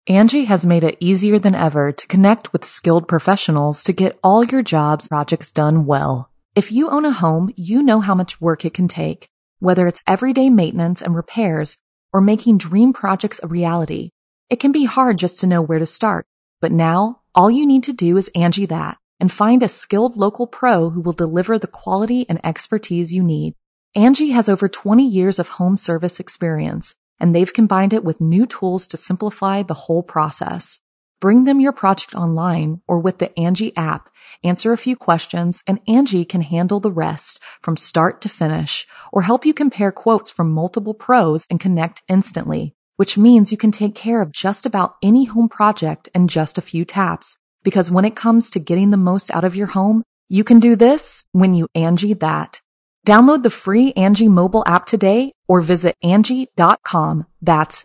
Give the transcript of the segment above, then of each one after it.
Angie has made it easier than ever to connect with skilled professionals to get all your jobs projects done well. If you own a home, you know how much work it can take, whether it's everyday maintenance and repairs or making dream projects a reality. It can be hard just to know where to start, but now all you need to do is Angie that and find a skilled local pro who will deliver the quality and expertise you need. Angie has over 20 years of home service experience, and they've combined it with new tools to simplify the whole process. Bring them your project online or with the Angie app, answer a few questions, and Angie can handle the rest from start to finish or help you compare quotes from multiple pros and connect instantly, which means you can take care of just about any home project in just a few taps. Because when it comes to getting the most out of your home, you can do this when you Angie that. Download the free Angie mobile app today or visit Angie.com. That's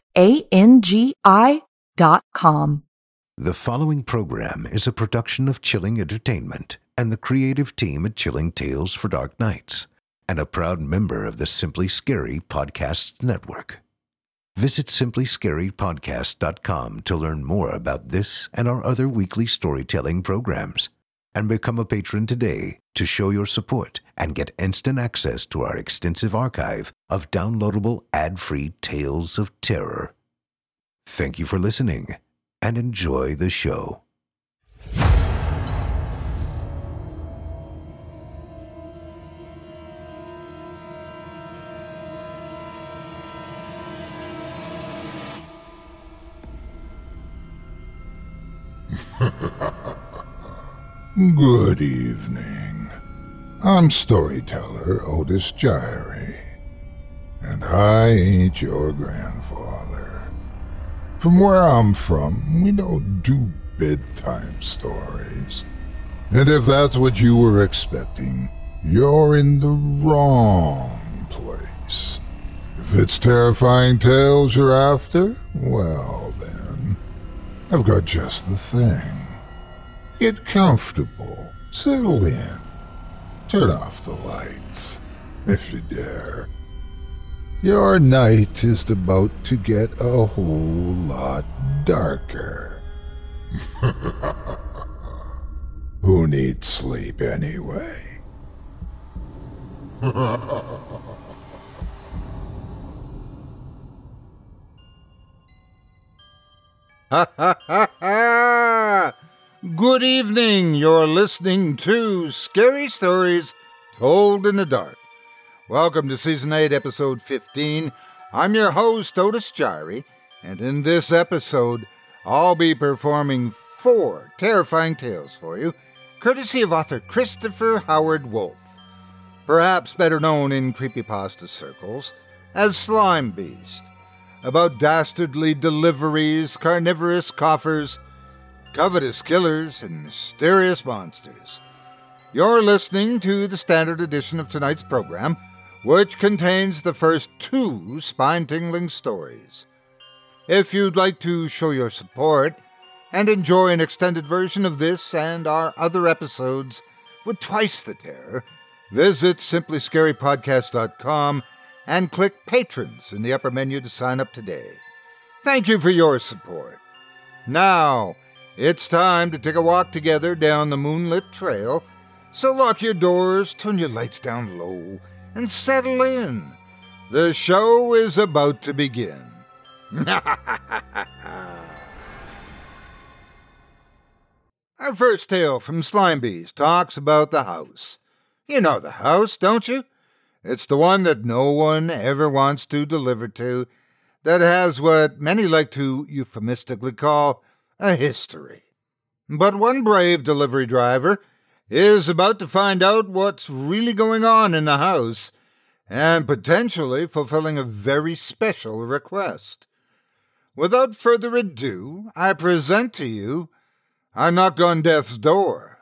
ANGI.com. The following program is a production of Chilling Entertainment and the creative team at Chilling Tales for Dark Nights, and a proud member of the Simply Scary Podcasts Network. Visit simplyscarypodcast.com to learn more about this and our other weekly storytelling programs, and become a patron today to show your support and get instant access to our extensive archive of downloadable ad-free tales of terror. Thank you for listening and enjoy the show. Good evening. I'm storyteller Otis Gyrie, and I ain't your grandfather. From where I'm from, we don't do bedtime stories. And if that's what you were expecting, you're in the wrong place. If it's terrifying tales you're after, well then, I've got just the thing. Get comfortable, settle in, turn off the lights, if you dare. Your night is about to get a whole lot darker. Who needs sleep anyway? Ha ha ha ha! Good evening, you're listening to Scary Stories Told in the Dark. Welcome to Season 8, Episode 15. I'm your host, Otis Gyrie, and in this episode, I'll be performing 4 terrifying tales for you, courtesy of author Christopher Howard Wolfe, perhaps better known in creepypasta circles as Slime Beast, about dastardly deliveries, carnivorous coffers, covetous killers, and mysterious monsters. You're listening to the standard edition of tonight's program, which contains the first 2 spine-tingling stories. If you'd like to show your support and enjoy an extended version of this and our other episodes with twice the terror, visit simplyscarypodcast.com and click Patrons in the upper menu to sign up today. Thank you for your support. Now, it's time to take a walk together down the moonlit trail, so lock your doors, turn your lights down low, and settle in. The show is about to begin. Our first tale from Slime Beast talks about the house. You know the house, don't you? It's the one that no one ever wants to deliver to, that has what many like to euphemistically call a history. But one brave delivery driver is about to find out what's really going on in the house and potentially fulfilling a very special request. Without further ado, I present to you I Knock on Death's Door.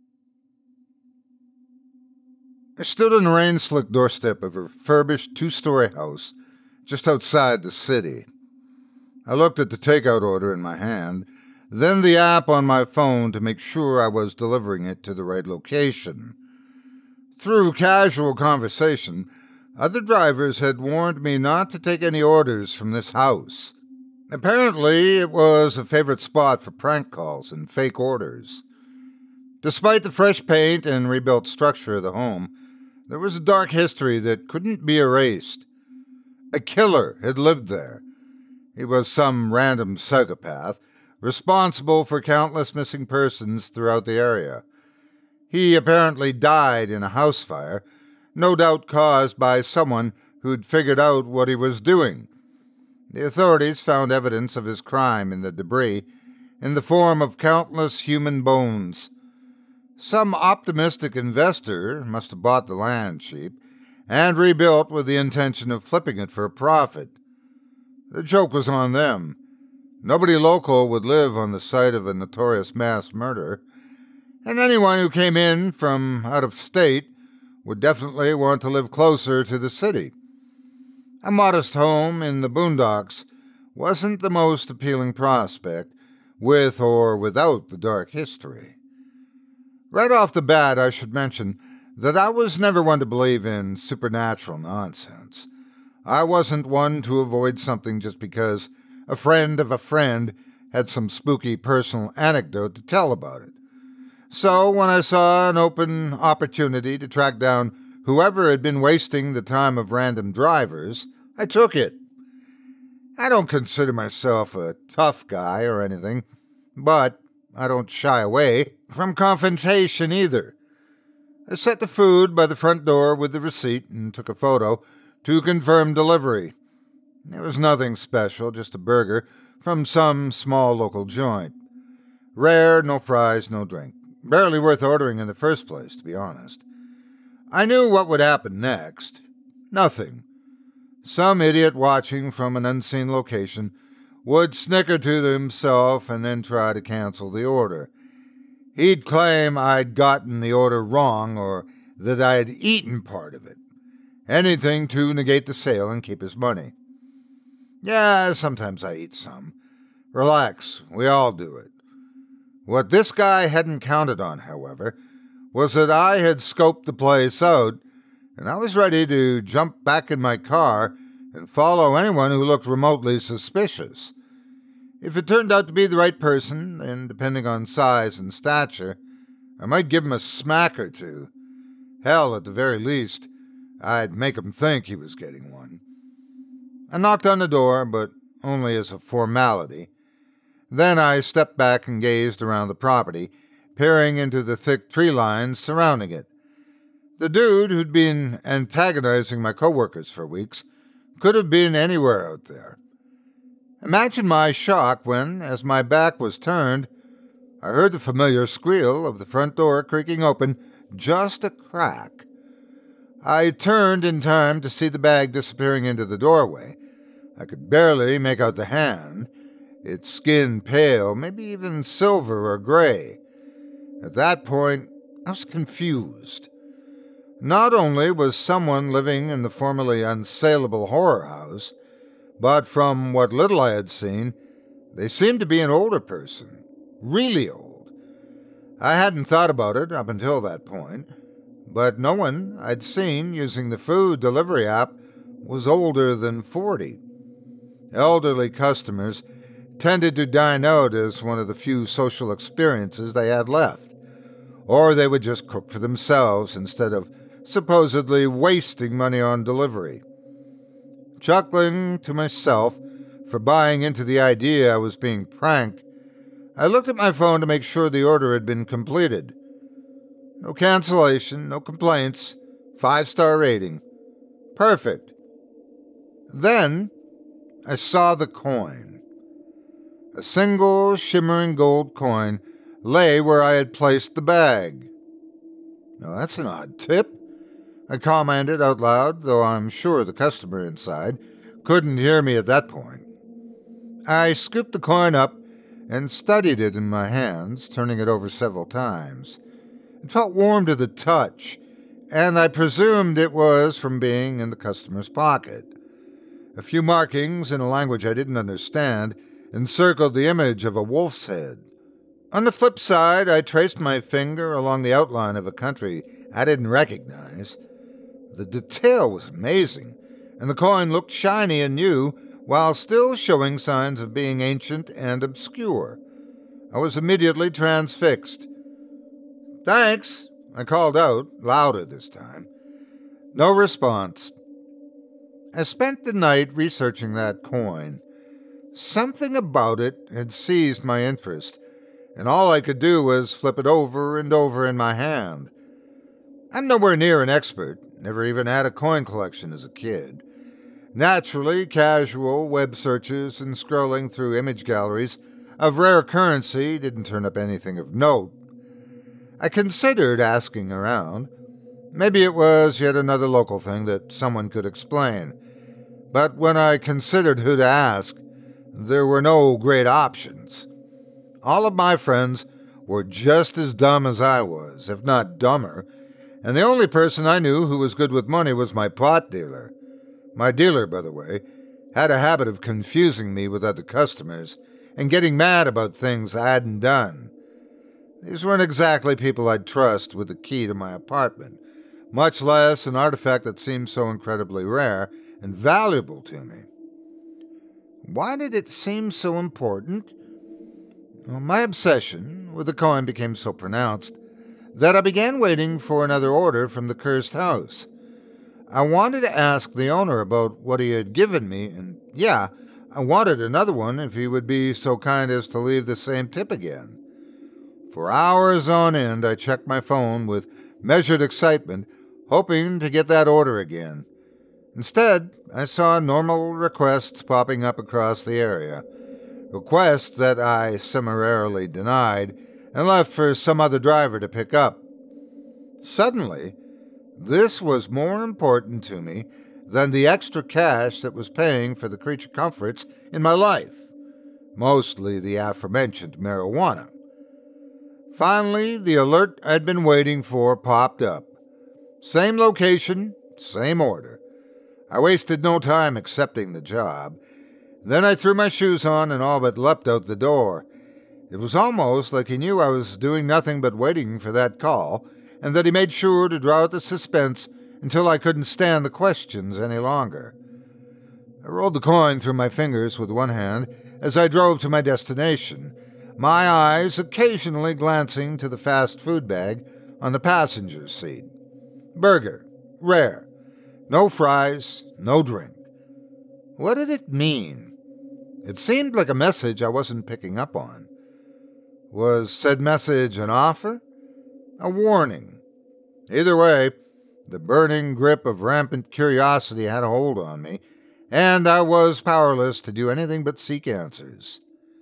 I stood on the rain-slicked doorstep of a refurbished 2-story house just outside the city. I looked at the takeout order in my hand, then the app on my phone to make sure I was delivering it to the right location. Through casual conversation, other drivers had warned me not to take any orders from this house. Apparently, it was a favorite spot for prank calls and fake orders. Despite the fresh paint and rebuilt structure of the home, there was a dark history that couldn't be erased. A killer had lived there. He was some random psychopath, responsible for countless missing persons throughout the area. He apparently died in a house fire, no doubt caused by someone who'd figured out what he was doing. The authorities found evidence of his crime in the debris, in the form of countless human bones. Some optimistic investor must have bought the land cheap and rebuilt with the intention of flipping it for a profit. The joke was on them. Nobody local would live on the site of a notorious mass murder, and anyone who came in from out of state would definitely want to live closer to the city. A modest home in the boondocks wasn't the most appealing prospect, with or without the dark history. Right off the bat, I should mention that I was never one to believe in supernatural nonsense. I wasn't one to avoid something just because a friend of a friend had some spooky personal anecdote to tell about it. So when I saw an open opportunity to track down whoever had been wasting the time of random drivers, I took it. I don't consider myself a tough guy or anything, but I don't shy away from confrontation either. I set the food by the front door with the receipt and took a photo to confirm delivery. It was nothing special, just a burger from some small local joint. Rare, no fries, no drink. Barely worth ordering in the first place, to be honest. I knew what would happen next. Nothing. Some idiot watching from an unseen location would snicker to himself and then try to cancel the order. He'd claim I'd gotten the order wrong or that I'd eaten part of it. Anything to negate the sale and keep his money. Yeah, sometimes I eat some. Relax, we all do it. What this guy hadn't counted on, however, was that I had scoped the place out, and I was ready to jump back in my car and follow anyone who looked remotely suspicious. If it turned out to be the right person, and depending on size and stature, I might give him a smack or two. Hell, at the very least, I'd make him think he was getting one. I knocked on the door, but only as a formality. Then I stepped back and gazed around the property, peering into the thick tree lines surrounding it. The dude who'd been antagonizing my coworkers for weeks could have been anywhere out there. Imagine my shock when, as my back was turned, I heard the familiar squeal of the front door creaking open just a crack. I turned in time to see the bag disappearing into the doorway. I could barely make out the hand, its skin pale, maybe even silver or gray. At that point, I was confused. Not only was someone living in the formerly unsaleable horror house, but from what little I had seen, they seemed to be an older person. Really old. I hadn't thought about it up until that point, but no one I'd seen using the food delivery app was older than 40. Elderly customers tended to dine out as one of the few social experiences they had left, or they would just cook for themselves instead of supposedly wasting money on delivery. Chuckling to myself for buying into the idea I was being pranked, I looked at my phone to make sure the order had been completed. No cancellation, no complaints, 5-star rating. Perfect. Then I saw the coin. A single shimmering gold coin lay where I had placed the bag. Now that's an odd tip, I commented out loud, though I'm sure the customer inside couldn't hear me at that point. I scooped the coin up and studied it in my hands, turning it over several times. It felt warm to the touch, and I presumed it was from being in the customer's pocket. A few markings in a language I didn't understand encircled the image of a wolf's head. On the flip side, I traced my finger along the outline of a country I didn't recognize. The detail was amazing, and the coin looked shiny and new while still showing signs of being ancient and obscure. I was immediately transfixed. "Thanks," I called out, louder this time. No response. I spent the night researching that coin. Something about it had seized my interest, and all I could do was flip it over and over in my hand. I'm nowhere near an expert, never even had a coin collection as a kid. Naturally, casual web searches and scrolling through image galleries of rare currency didn't turn up anything of note. I considered asking around. Maybe it was yet another local thing that someone could explain. But when I considered who to ask, there were no great options. All of my friends were just as dumb as I was, if not dumber, and the only person I knew who was good with money was my pot dealer. My dealer, by the way, had a habit of confusing me with other customers and getting mad about things I hadn't done. These weren't exactly people I'd trust with the key to my apartment, much less an artifact that seemed so incredibly rare and valuable to me. Why did it seem so important? Well, my obsession with the coin became so pronounced that I began waiting for another order from the cursed house. I wanted to ask the owner about what he had given me, and I wanted another one if he would be so kind as to leave the same tip again. For hours on end, I checked my phone with measured excitement, hoping to get that order again. Instead, I saw normal requests popping up across the area, requests that I summarily denied and left for some other driver to pick up. Suddenly, this was more important to me than the extra cash that was paying for the creature comforts in my life, mostly the aforementioned marijuana. Finally, the alert I'd been waiting for popped up. Same location, same order. I wasted no time accepting the job. Then I threw my shoes on and all but leapt out the door. It was almost like he knew I was doing nothing but waiting for that call, and that he made sure to draw out the suspense until I couldn't stand the questions any longer. I rolled the coin through my fingers with one hand as I drove to my destination, my eyes occasionally glancing to the fast food bag on the passenger's seat. Burger, rare. No fries, no drink. What did it mean? It seemed like a message I wasn't picking up on. Was said message an offer? A warning? Either way, the burning grip of rampant curiosity had a hold on me, and I was powerless to do anything but seek answers.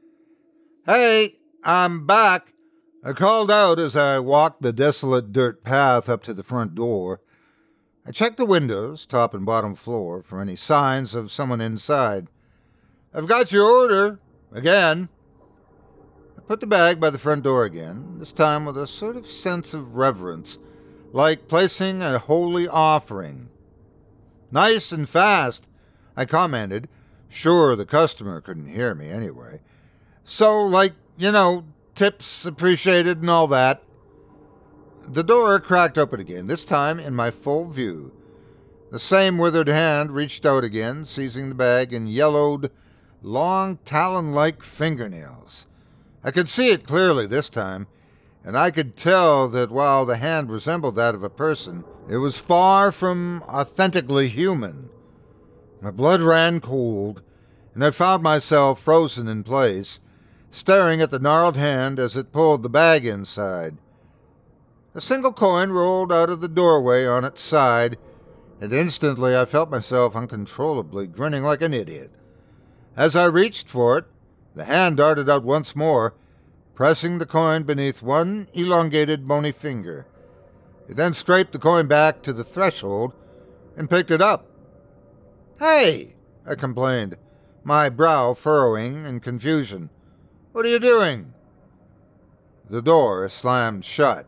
"Hey, I'm back," I called out as I walked the desolate dirt path up to the front door. I checked the windows, top and bottom floor, for any signs of someone inside. "I've got your order. Again." I put the bag by the front door again, this time with a sort of sense of reverence, like placing a holy offering. "Nice and fast," I commented, sure the customer couldn't hear me anyway. "So, tips appreciated and all that." The door cracked open again, this time in my full view. The same withered hand reached out again, seizing the bag and yellowed, long talon-like fingernails. I could see it clearly this time, and I could tell that while the hand resembled that of a person, it was far from authentically human. My blood ran cold, and I found myself frozen in place, staring at the gnarled hand as it pulled the bag inside. A single coin rolled out of the doorway on its side, and instantly I felt myself uncontrollably grinning like an idiot. As I reached for it, the hand darted out once more, pressing the coin beneath one elongated bony finger. It then scraped the coin back to the threshold and picked it up. "Hey!" I complained, my brow furrowing in confusion. "What are you doing?" The door slammed shut.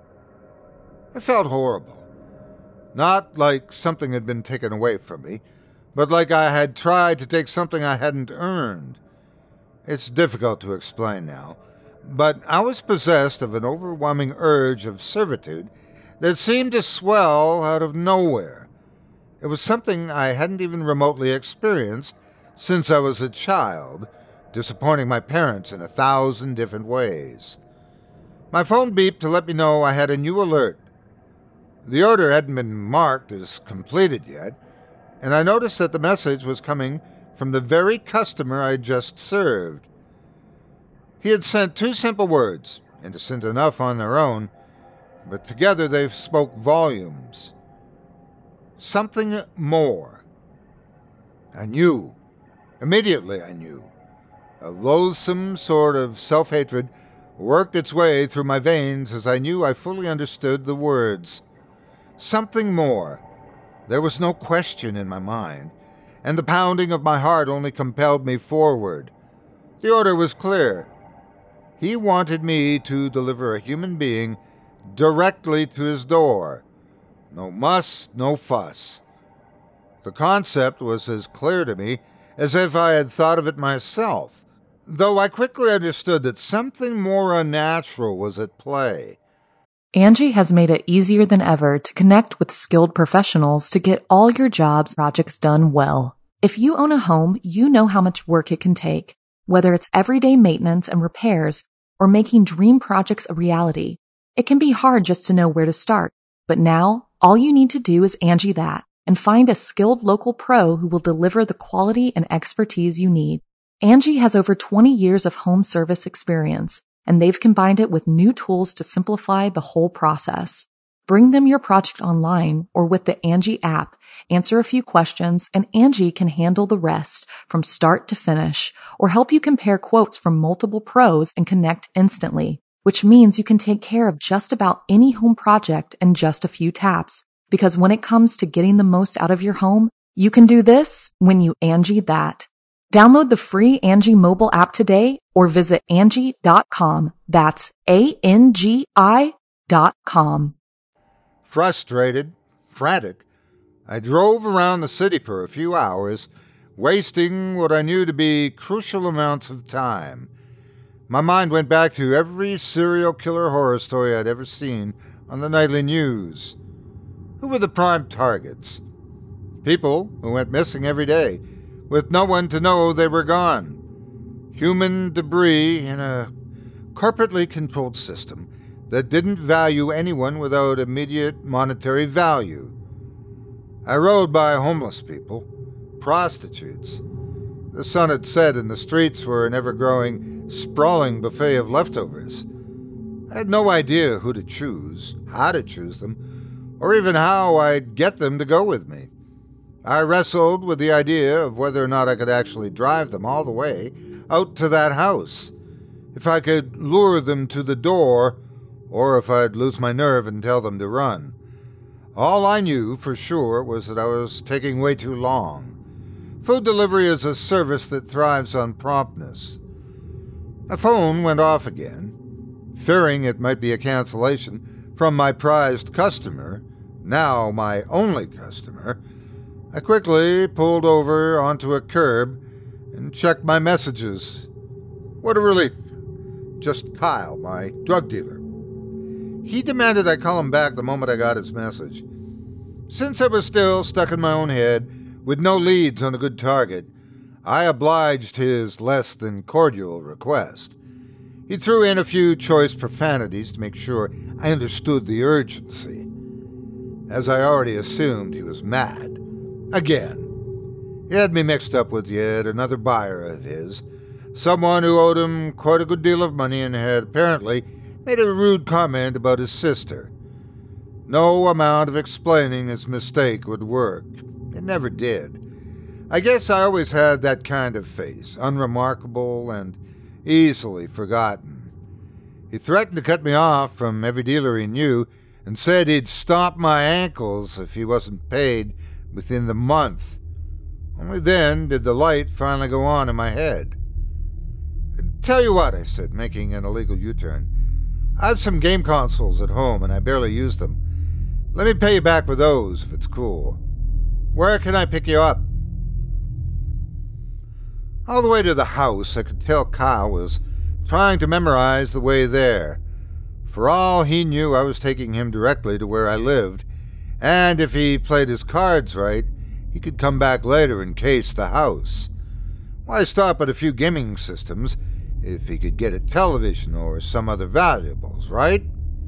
I felt horrible. Not like something had been taken away from me, but like I had tried to take something I hadn't earned. It's difficult to explain now, but I was possessed of an overwhelming urge of servitude that seemed to swell out of nowhere. It was something I hadn't even remotely experienced since I was a child, disappointing my parents in 1,000 different ways. My phone beeped to let me know I had a new alert. The order hadn't been marked as completed yet, and I noticed that the message was coming from the very customer I just served. He had sent 2 simple words, innocent enough on their own, but together they spoke volumes. Something more. I knew. Immediately I knew. A loathsome sort of self-hatred worked its way through my veins as I knew I fully understood the words. Something more. There was no question in my mind, and the pounding of my heart only compelled me forward. The order was clear. He wanted me to deliver a human being directly to his door. No muss, no fuss. The concept was as clear to me as if I had thought of it myself, though I quickly understood that something more unnatural was at play. Angie has made it easier than ever to connect with skilled professionals to get all your jobs projects done well. If you own a home, you know how much work it can take, whether it's everyday maintenance and repairs or making dream projects a reality. It can be hard just to know where to start, but now all you need to do is Angie that and find a skilled local pro who will deliver the quality and expertise you need. Angie has over 20 years of home service experience, and they've combined it with new tools to simplify the whole process. Bring them your project online or with the Angie app, answer a few questions, and Angie can handle the rest from start to finish, or help you compare quotes from multiple pros and connect instantly, which means you can take care of just about any home project in just a few taps. Because when it comes to getting the most out of your home, you can do this when you Angie that. Download the free Angie mobile app today or visit Angie.com. That's ANGI.com. Frustrated, frantic, I drove around the city for a few hours, wasting what I knew to be crucial amounts of time. My mind went back to every serial killer horror story I'd ever seen on the nightly news. Who were the prime targets? People who went missing every day, with no one to know they were gone. Human debris in a corporately controlled system that didn't value anyone without immediate monetary value. I rode by homeless people, prostitutes. The sun had set and the streets were an ever-growing, sprawling buffet of leftovers. I had no idea who to choose, how to choose them, or even how I'd get them to go with me. I wrestled with the idea of whether or not I could actually drive them all the way out to that house, if I could lure them to the door, or if I'd lose my nerve and tell them to run. All I knew for sure was that I was taking way too long. Food delivery is a service that thrives on promptness. My phone went off again. Fearing it might be a cancellation from my prized customer, now my only customer, I quickly pulled over onto a curb and checked my messages. What a relief. Just Kyle, my drug dealer. He demanded I call him back the moment I got his message. Since I was still stuck in my own head, with no leads on a good target, I obliged his less than cordial request. He threw in a few choice profanities to make sure I understood the urgency. As I already assumed, he was mad. Again. He had me mixed up with yet another buyer of his, someone who owed him quite a good deal of money and had apparently made a rude comment about his sister. No amount of explaining his mistake would work. It never did. I guess I always had that kind of face, unremarkable and easily forgotten. He threatened to cut me off from every dealer he knew and said he'd stop my ankles if he wasn't paid within the month. Only then did the light finally go on in my head. Tell you what, I said, making an illegal U-turn. I have some game consoles at home and I barely use them. Let me pay you back with those if it's cool. Where can I pick you up? All the way to the house, I could tell Kyle was trying to memorize the way there. For all he knew, I was taking him directly to where I lived, and if he played his cards right, he could come back later and case the house. Why stop at a few gaming systems if he could get a television or some other valuables, right?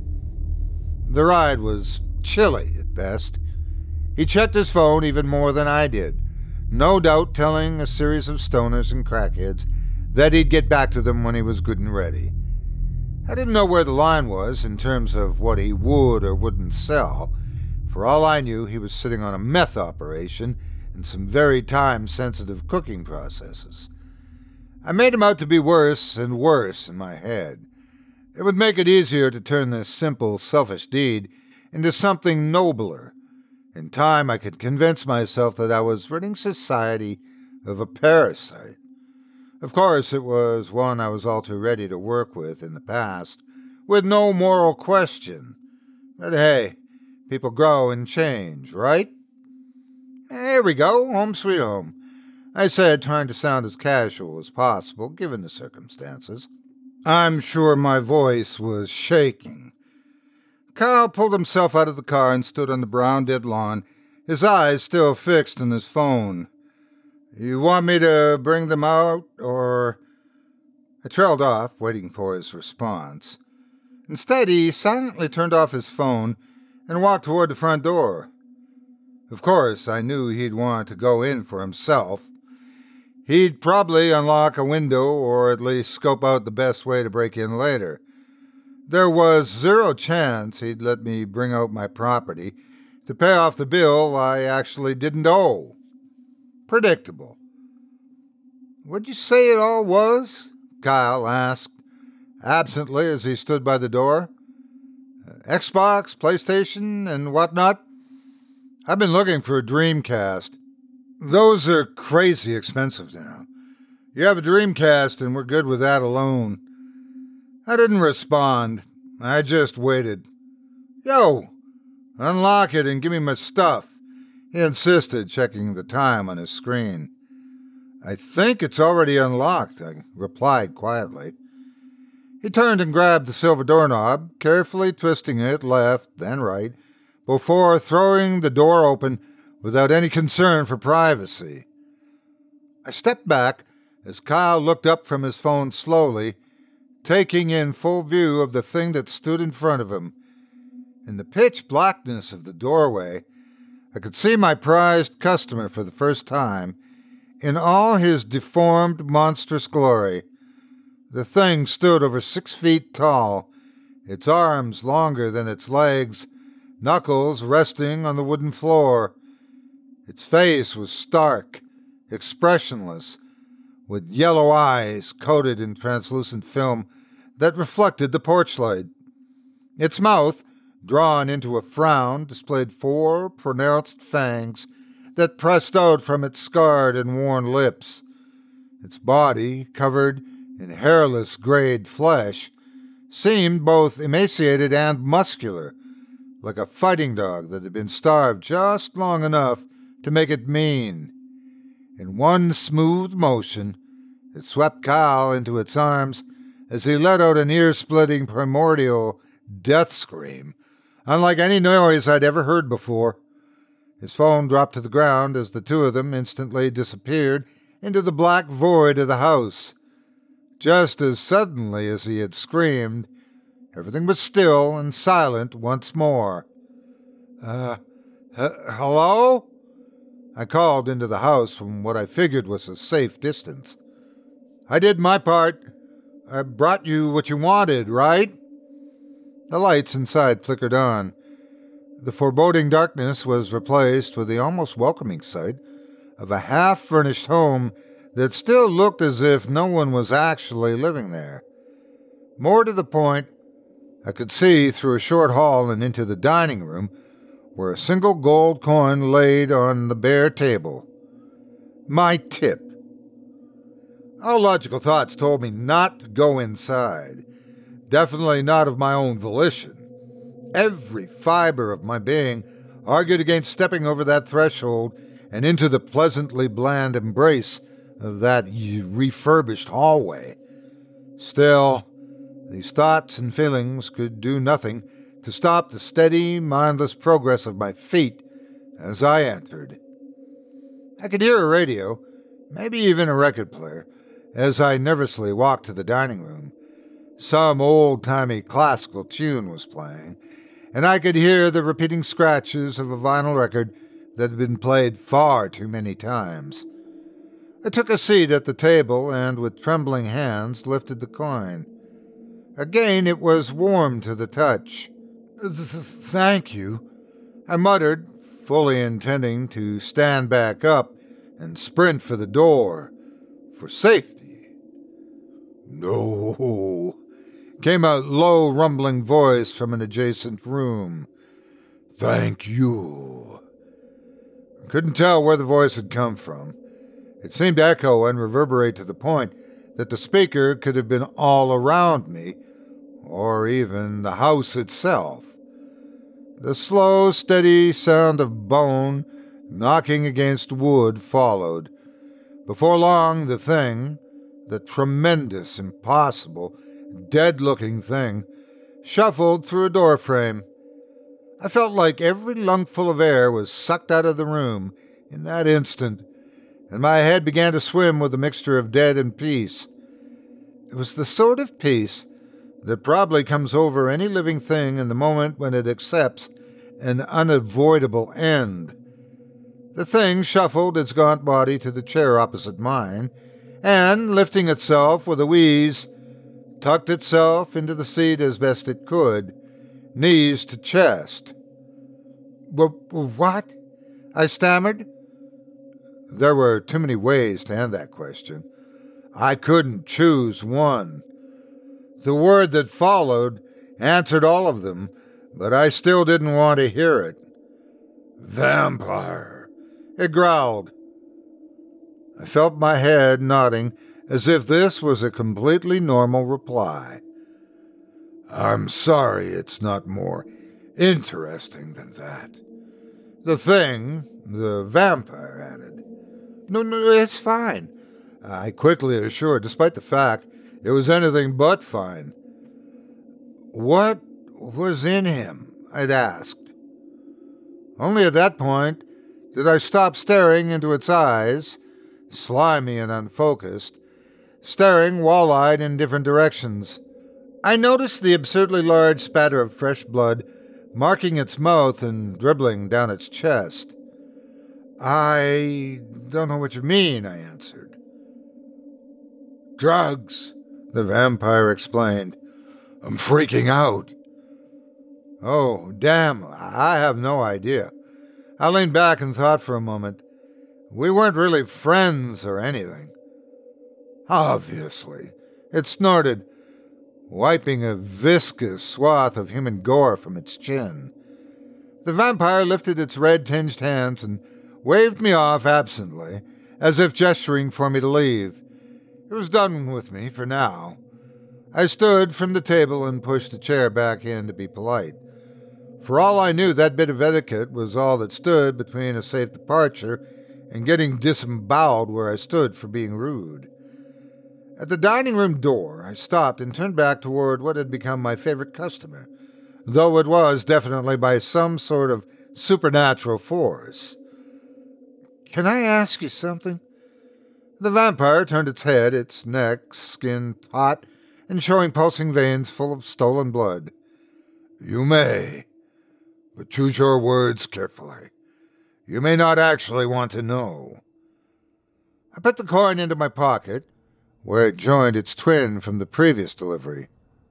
The ride was chilly at best. He checked his phone even more than I did, no doubt telling a series of stoners and crackheads that he'd get back to them when he was good and ready. I didn't know where the line was in terms of what he would or wouldn't sell. For all I knew, he was sitting on a meth operation and some very time-sensitive cooking processes. I made him out to be worse and worse in my head. It would make it easier to turn this simple, selfish deed into something nobler. In time, I could convince myself that I was ridding society of a parasite. Of course, it was one I was all too ready to work with in the past, with no moral question. But hey, people grow and change, right? Here we go, home sweet home, I said, trying to sound as casual as possible, given the circumstances. I'm sure my voice was shaking. Kyle pulled himself out of the car and stood on the brown dead lawn, his eyes still fixed on his phone. You want me to bring them out, or... I trailed off, waiting for his response. Instead, he silently turned off his phone and walked toward the front door. Of course, I knew he'd want to go in for himself. He'd probably unlock a window or at least scope out the best way to break in later. There was zero chance he'd let me bring out my property to pay off the bill I actually didn't owe. Predictable. What'd you say it all was? Kyle asked, absently as he stood by the door. Xbox, PlayStation, and whatnot? I've been looking for a Dreamcast. Those are crazy expensive now. You have a Dreamcast and we're good with that alone. I didn't respond. I just waited. Yo, unlock it and give me my stuff, he insisted, checking the time on his screen. I think it's already unlocked, I replied quietly. He turned and grabbed the silver doorknob, carefully twisting it left, then right, before throwing the door open without any concern for privacy. I stepped back as Kyle looked up from his phone slowly, taking in full view of the thing that stood in front of him. In the pitch blackness of the doorway, I could see my prized customer for the first time, in all his deformed, monstrous glory. The thing stood over 6 feet tall, its arms longer than its legs, knuckles resting on the wooden floor. Its face was stark, expressionless, with yellow eyes coated in translucent film that reflected the porch light. Its mouth, drawn into a frown, displayed 4 pronounced fangs that pressed out from its scarred and worn lips. Its body, covered in hairless grayed flesh, seemed both emaciated and muscular, like a fighting dog that had been starved just long enough to make it mean. In one smooth motion, it swept Kyle into its arms as he let out an ear-splitting primordial death scream, unlike any noise I'd ever heard before. His phone dropped to the ground as the two of them instantly disappeared into the black void of the house. Just as suddenly as he had screamed, everything was still and silent once more. Hello? I called into the house from what I figured was a safe distance. I did my part. I brought you what you wanted, right? The lights inside flickered on. The foreboding darkness was replaced with the almost welcoming sight of a half-furnished home that still looked as if no one was actually living there. More to the point, I could see through a short hall and into the dining room, where a single gold coin laid on the bare table. My tip. All logical thoughts told me not to go inside. Definitely not of my own volition. Every fiber of my being argued against stepping over that threshold and into the pleasantly bland embrace of that refurbished hallway. Still, these thoughts and feelings could do nothing to stop the steady, mindless progress of my feet as I entered. I could hear a radio, maybe even a record player, as I nervously walked to the dining room. Some old-timey classical tune was playing, and I could hear the repeating scratches of a vinyl record that had been played far too many times. I took a seat at the table and, with trembling hands, lifted the coin. Again, it was warm to the touch. Thank you, I muttered, fully intending to stand back up and sprint for the door, for safety. No, came a low, rumbling voice from an adjacent room. Thank you. I couldn't tell where the voice had come from. It seemed to echo and reverberate to the point that the speaker could have been all around me, or even the house itself. The slow, steady sound of bone knocking against wood followed. Before long, the thing, the tremendous, impossible, dead-looking thing, shuffled through a doorframe. I felt like every lungful of air was sucked out of the room in that instant, and my head began to swim with a mixture of dead and peace. It was the sort of peace that probably comes over any living thing in the moment when it accepts an unavoidable end. The thing shuffled its gaunt body to the chair opposite mine, and, lifting itself with a wheeze, tucked itself into the seat as best it could, knees to chest. What? I stammered. There were too many ways to end that question. I couldn't choose one. The word that followed answered all of them, but I still didn't want to hear it. Vampire, it growled. I felt my head nodding as if this was a completely normal reply. I'm sorry it's not more interesting than that. The thing, the vampire, added. No, it's fine, I quickly assured, despite the fact it was anything but fine. What was in him? I'd asked. Only at that point did I stop staring into its eyes, slimy and unfocused, staring wall-eyed in different directions. I noticed the absurdly large spatter of fresh blood marking its mouth and dribbling down its chest. I don't know what you mean, I answered. Drugs, the vampire explained. I'm freaking out. Oh, damn, I have no idea. I leaned back and thought for a moment. We weren't really friends or anything. Obviously, it snorted, wiping a viscous swath of human gore from its chin. The vampire lifted its red-tinged hands and waved me off absently, as if gesturing for me to leave. It was done with me for now. I stood from the table and pushed a chair back in to be polite. For all I knew, that bit of etiquette was all that stood between a safe departure and getting disemboweled where I stood for being rude. At the dining room door, I stopped and turned back toward what had become my favorite customer, though it was definitely by some sort of supernatural force. Can I ask you something? The vampire turned its head, its neck, skin taut, and showing pulsing veins full of stolen blood. You may, but choose your words carefully. You may not actually want to know. I put the coin into my pocket, where it joined its twin from the previous delivery.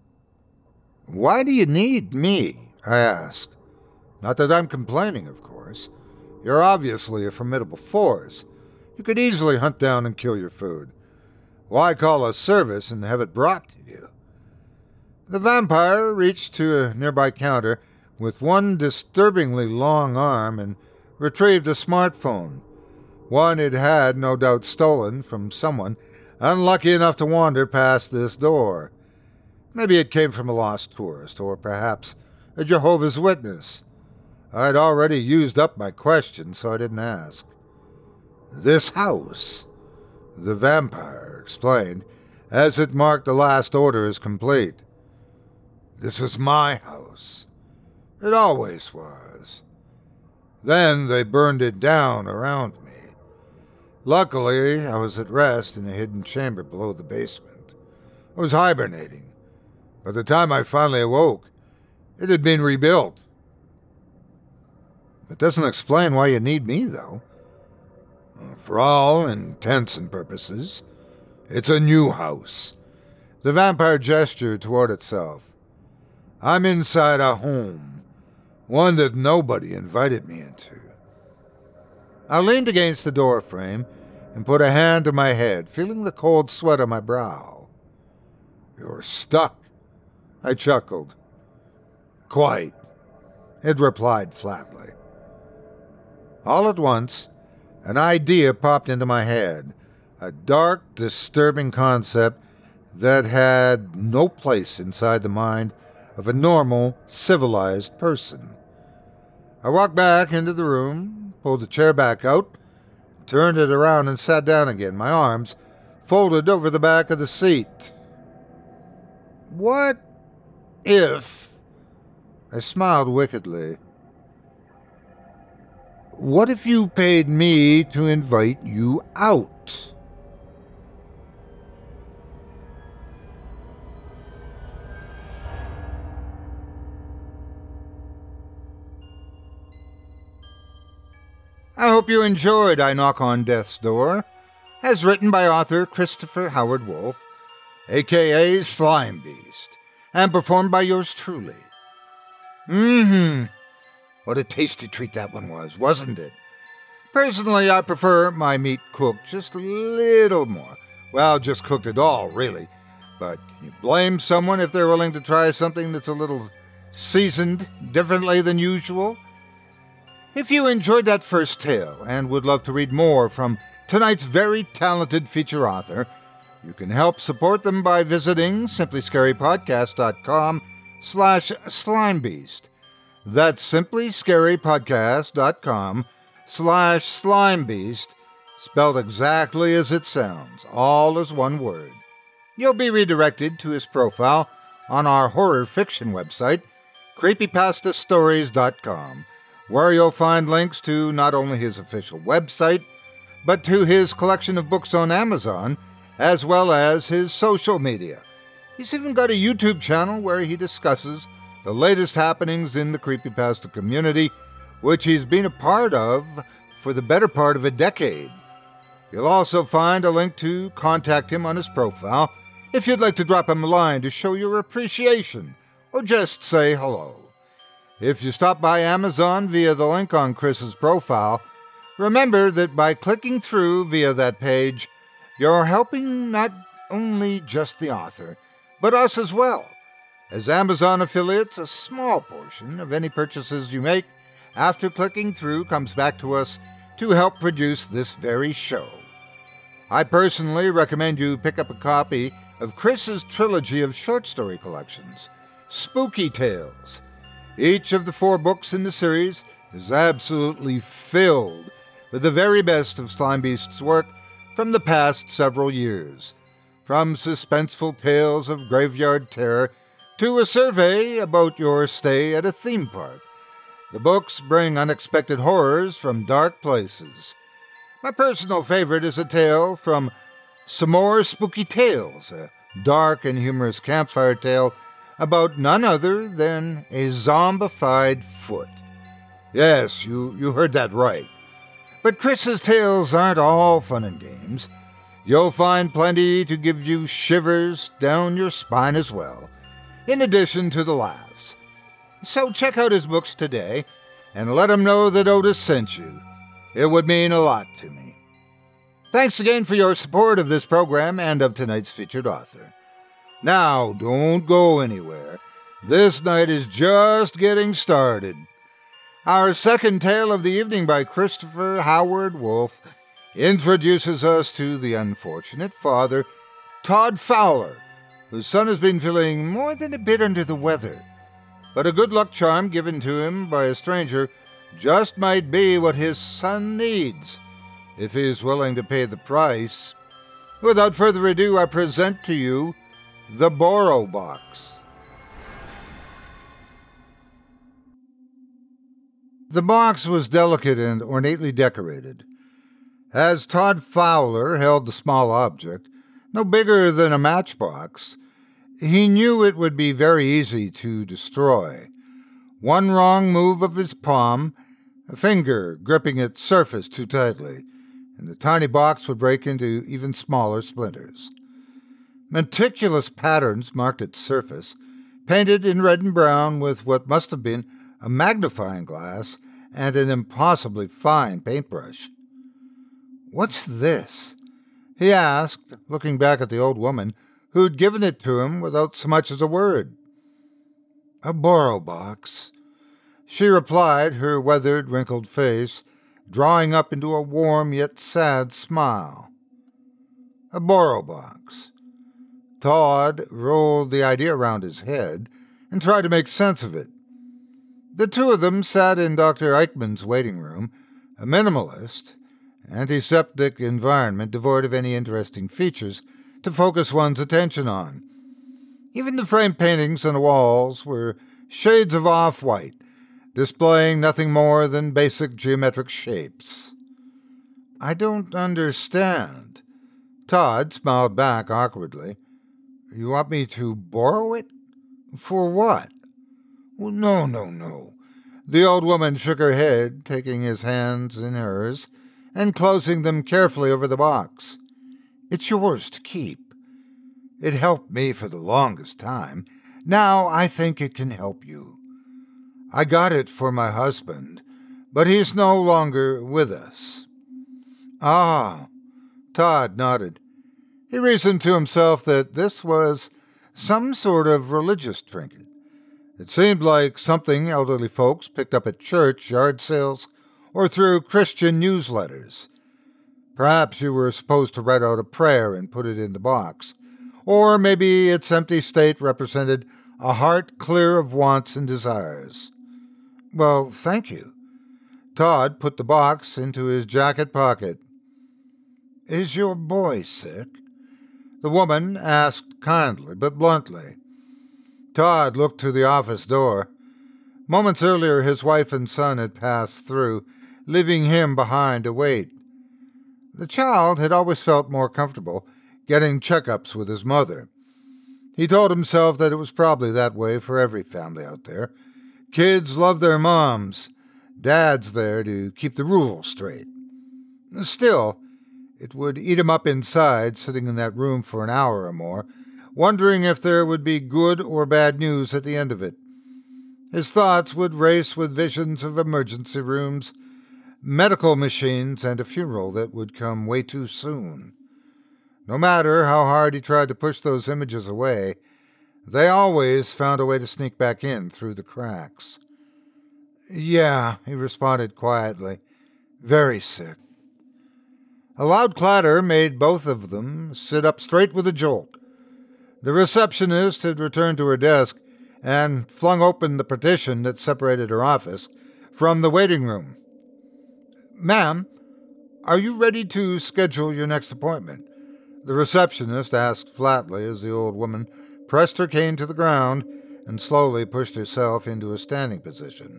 Why do you need me? I asked. Not that I'm complaining, of course. You're obviously a formidable force. You could easily hunt down and kill your food. Why call a service and have it brought to you? The vampire reached to a nearby counter with one disturbingly long arm and retrieved a smartphone. One it had no doubt stolen from someone unlucky enough to wander past this door. Maybe it came from a lost tourist, or perhaps a Jehovah's Witness. I'd already used up my questions, so I didn't ask. This house, the vampire explained, as it marked the last order as complete. This is my house. It always was. Then they burned it down around me. Luckily, I was at rest in a hidden chamber below the basement. I was hibernating. By the time I finally awoke, it had been rebuilt. It doesn't explain why you need me, though. For all intents and purposes, it's a new house. The vampire gestured toward itself. I'm inside a home, one that nobody invited me into. I leaned against the door frame and put a hand to my head, feeling the cold sweat on my brow. You're stuck, I chuckled. Quite, it replied flatly. All at once, an idea popped into my head, a dark, disturbing concept that had no place inside the mind of a normal, civilized person. I walked back into the room, pulled the chair back out, turned it around and sat down again, my arms folded over the back of the seat. What if... I smiled wickedly. What if you paid me to invite you out? I hope you enjoyed I Knock on Death's Door, as written by author Christopher Howard Wolfe, a.k.a. Slime Beast, and performed by yours truly. What a tasty treat that one was, wasn't it? Personally, I prefer my meat cooked just a little more. Well, just cooked at all, really. But can you blame someone if they're willing to try something that's a little seasoned differently than usual? If you enjoyed that first tale and would love to read more from tonight's very talented feature author, you can help support them by visiting simplyscarypodcast.com/slimebeast. That's simplyscarypodcast.com/slimebeast, spelled exactly as it sounds, all as one word. You'll be redirected to his profile on our horror fiction website, creepypastastories.com, where you'll find links to not only his official website, but to his collection of books on Amazon, as well as his social media. He's even got a YouTube channel where he discusses the latest happenings in the creepypasta community, which he's been a part of for the better part of a decade. You'll also find a link to contact him on his profile if you'd like to drop him a line to show your appreciation, or just say hello. If you stop by Amazon via the link on Chris's profile, remember that by clicking through via that page, you're helping not only just the author, but us as well. As Amazon affiliates, a small portion of any purchases you make after clicking through comes back to us to help produce this very show. I personally recommend you pick up a copy of Chris's trilogy of short story collections, Spooky Tales. Each of the 4 books in the series is absolutely filled with the very best of Slime Beast's work from the past several years, from suspenseful tales of graveyard terror to a survey about your stay at a theme park. The books bring unexpected horrors from dark places. My personal favorite is a tale from Some More Spooky Tales, a dark and humorous campfire tale about none other than a zombified foot. Yes, you heard that right. But Chris's tales aren't all fun and games. You'll find plenty to give you shivers down your spine as well, in addition to the laughs. So check out his books today and let him know that Otis sent you. It would mean a lot to me. Thanks again for your support of this program and of tonight's featured author. Now, don't go anywhere. This night is just getting started. Our second tale of the evening by Christopher Howard Wolfe introduces us to the unfortunate father, Todd Fowler, whose son has been feeling more than a bit under the weather. But a good luck charm given to him by a stranger just might be what his son needs, if he is willing to pay the price. Without further ado, I present to you The Borrow Box. The box was delicate and ornately decorated. As Todd Fowler held the small object, no bigger than a matchbox, he knew it would be very easy to destroy. One wrong move of his palm, a finger gripping its surface too tightly, and the tiny box would break into even smaller splinters. Meticulous patterns marked its surface, painted in red and brown with what must have been a magnifying glass and an impossibly fine paintbrush. "What's this?" he asked, looking back at the old woman who'd given it to him without so much as a word. "A borrow box," she replied, her weathered, wrinkled face drawing up into a warm yet sad smile. A borrow box. Todd rolled the idea around his head and tried to make sense of it. The two of them sat in Dr. Eichmann's waiting room, a minimalist, antiseptic environment devoid of any interesting features to focus one's attention on. Even the framed paintings on the walls were shades of off-white, displaying nothing more than basic geometric shapes. "I don't understand." Todd smiled back awkwardly. "You want me to borrow it? For what?" "Well, no. The old woman shook her head, taking his hands in hers and closing them carefully over the box. "It's yours to keep. It helped me for the longest time. Now I think it can help you. I got it for my husband, but he's no longer with us." "Ah," Todd nodded. He reasoned to himself that this was some sort of religious trinket. It seemed like something elderly folks picked up at church, yard sales, or through Christian newsletters. Perhaps you were supposed to write out a prayer and put it in the box, or maybe its empty state represented a heart clear of wants and desires. "Well, thank you." Todd put the box into his jacket pocket. "Is your boy sick?" the woman asked kindly but bluntly. Todd looked to the office door. Moments earlier, his wife and son had passed through, leaving him behind to wait. The child had always felt more comfortable getting checkups with his mother. He told himself that it was probably that way for every family out there. Kids love their moms. Dad's there to keep the rules straight. Still, it would eat him up inside, sitting in that room for an hour or more, wondering if there would be good or bad news at the end of it. His thoughts would race with visions of emergency rooms, medical machines, and a funeral that would come way too soon. No matter how hard he tried to push those images away, they always found a way to sneak back in through the cracks. "Yeah," he responded quietly. "Very sick." A loud clatter made both of them sit up straight with a jolt. The receptionist had returned to her desk and flung open the partition that separated her office from the waiting room. "Ma'am, are you ready to schedule your next appointment?" the receptionist asked flatly as the old woman pressed her cane to the ground and slowly pushed herself into a standing position.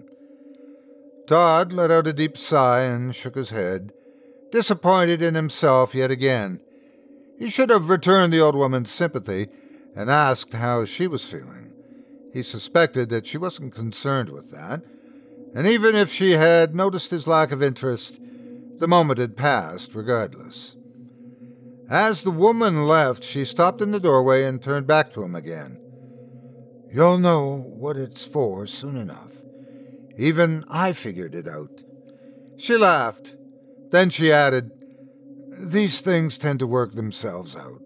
Todd let out a deep sigh and shook his head, disappointed in himself yet again. He should have returned the old woman's sympathy and asked how she was feeling. He suspected that she wasn't concerned with that, and even if she had noticed his lack of interest, the moment had passed regardless. As the woman left, she stopped in the doorway and turned back to him again. "You'll know what it's for soon enough. Even I figured it out." She laughed. Then she added, "These things tend to work themselves out."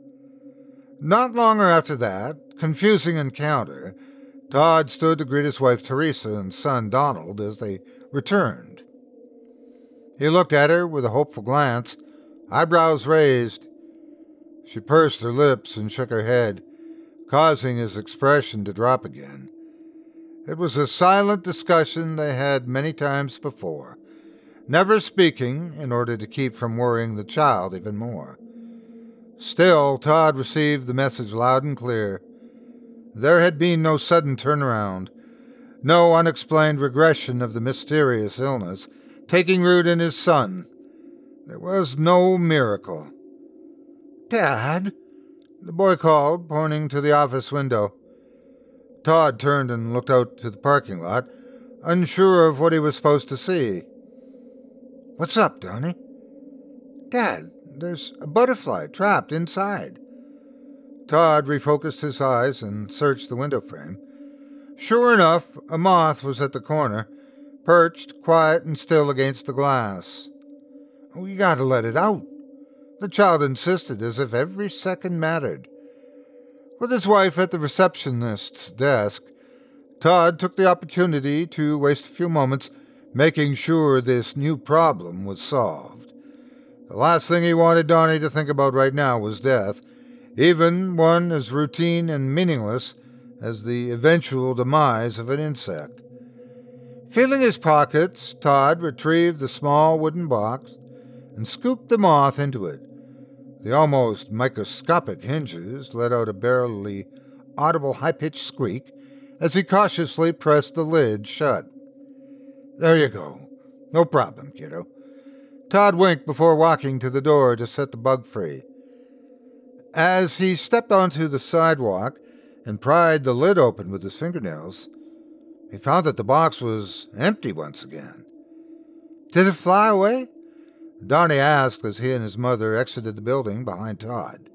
Not longer after that confusing encounter, Todd stood to greet his wife Teresa and son Donald as they returned. He looked at her with a hopeful glance, eyebrows raised. She pursed her lips and shook her head, causing his expression to drop again. It was a silent discussion they had many times before, never speaking in order to keep from worrying the child even more. Still, Todd received the message loud and clear. There had been no sudden turnaround, no unexplained regression of the mysterious illness taking root in his son. There was no miracle. "Dad," the boy called, pointing to the office window. Todd turned and looked out to the parking lot, unsure of what he was supposed to see. "What's up, Donnie?" "Dad, there's a butterfly trapped inside." Todd refocused his eyes and searched the window frame. Sure enough, a moth was at the corner, perched quiet and still against the glass. "We gotta let it out," the child insisted, as if every second mattered. With his wife at the receptionist's desk, Todd took the opportunity to waste a few moments making sure this new problem was solved. The last thing he wanted Donnie to think about right now was death, even one as routine and meaningless as the eventual demise of an insect. Feeling his pockets, Todd retrieved the small wooden box and scooped the moth into it. The almost microscopic hinges let out a barely audible high-pitched squeak as he cautiously pressed the lid shut. "There you go. No problem, kiddo." Todd winked before walking to the door to set the bug free. As he stepped onto the sidewalk and pried the lid open with his fingernails, he found that the box was empty once again. "Did it fly away?" Donnie asked as he and his mother exited the building behind Todd.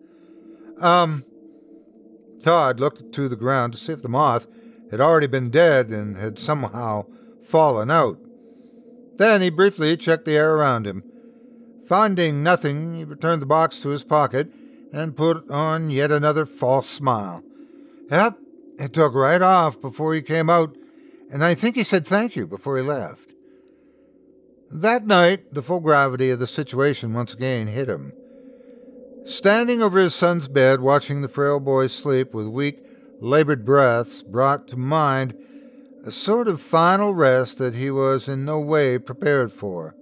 Todd looked to the ground to see if the moth had already been dead and had somehow fallen out. Then he briefly checked the air around him. Finding nothing, he returned the box to his pocket and put on yet another false smile. "Yep, it took right off before he came out, and I think he said thank you before he left." That night, the full gravity of the situation once again hit him. Standing over his son's bed, watching the frail boy sleep with weak, labored breaths, brought to mind a sort of final rest that he was in no way prepared for.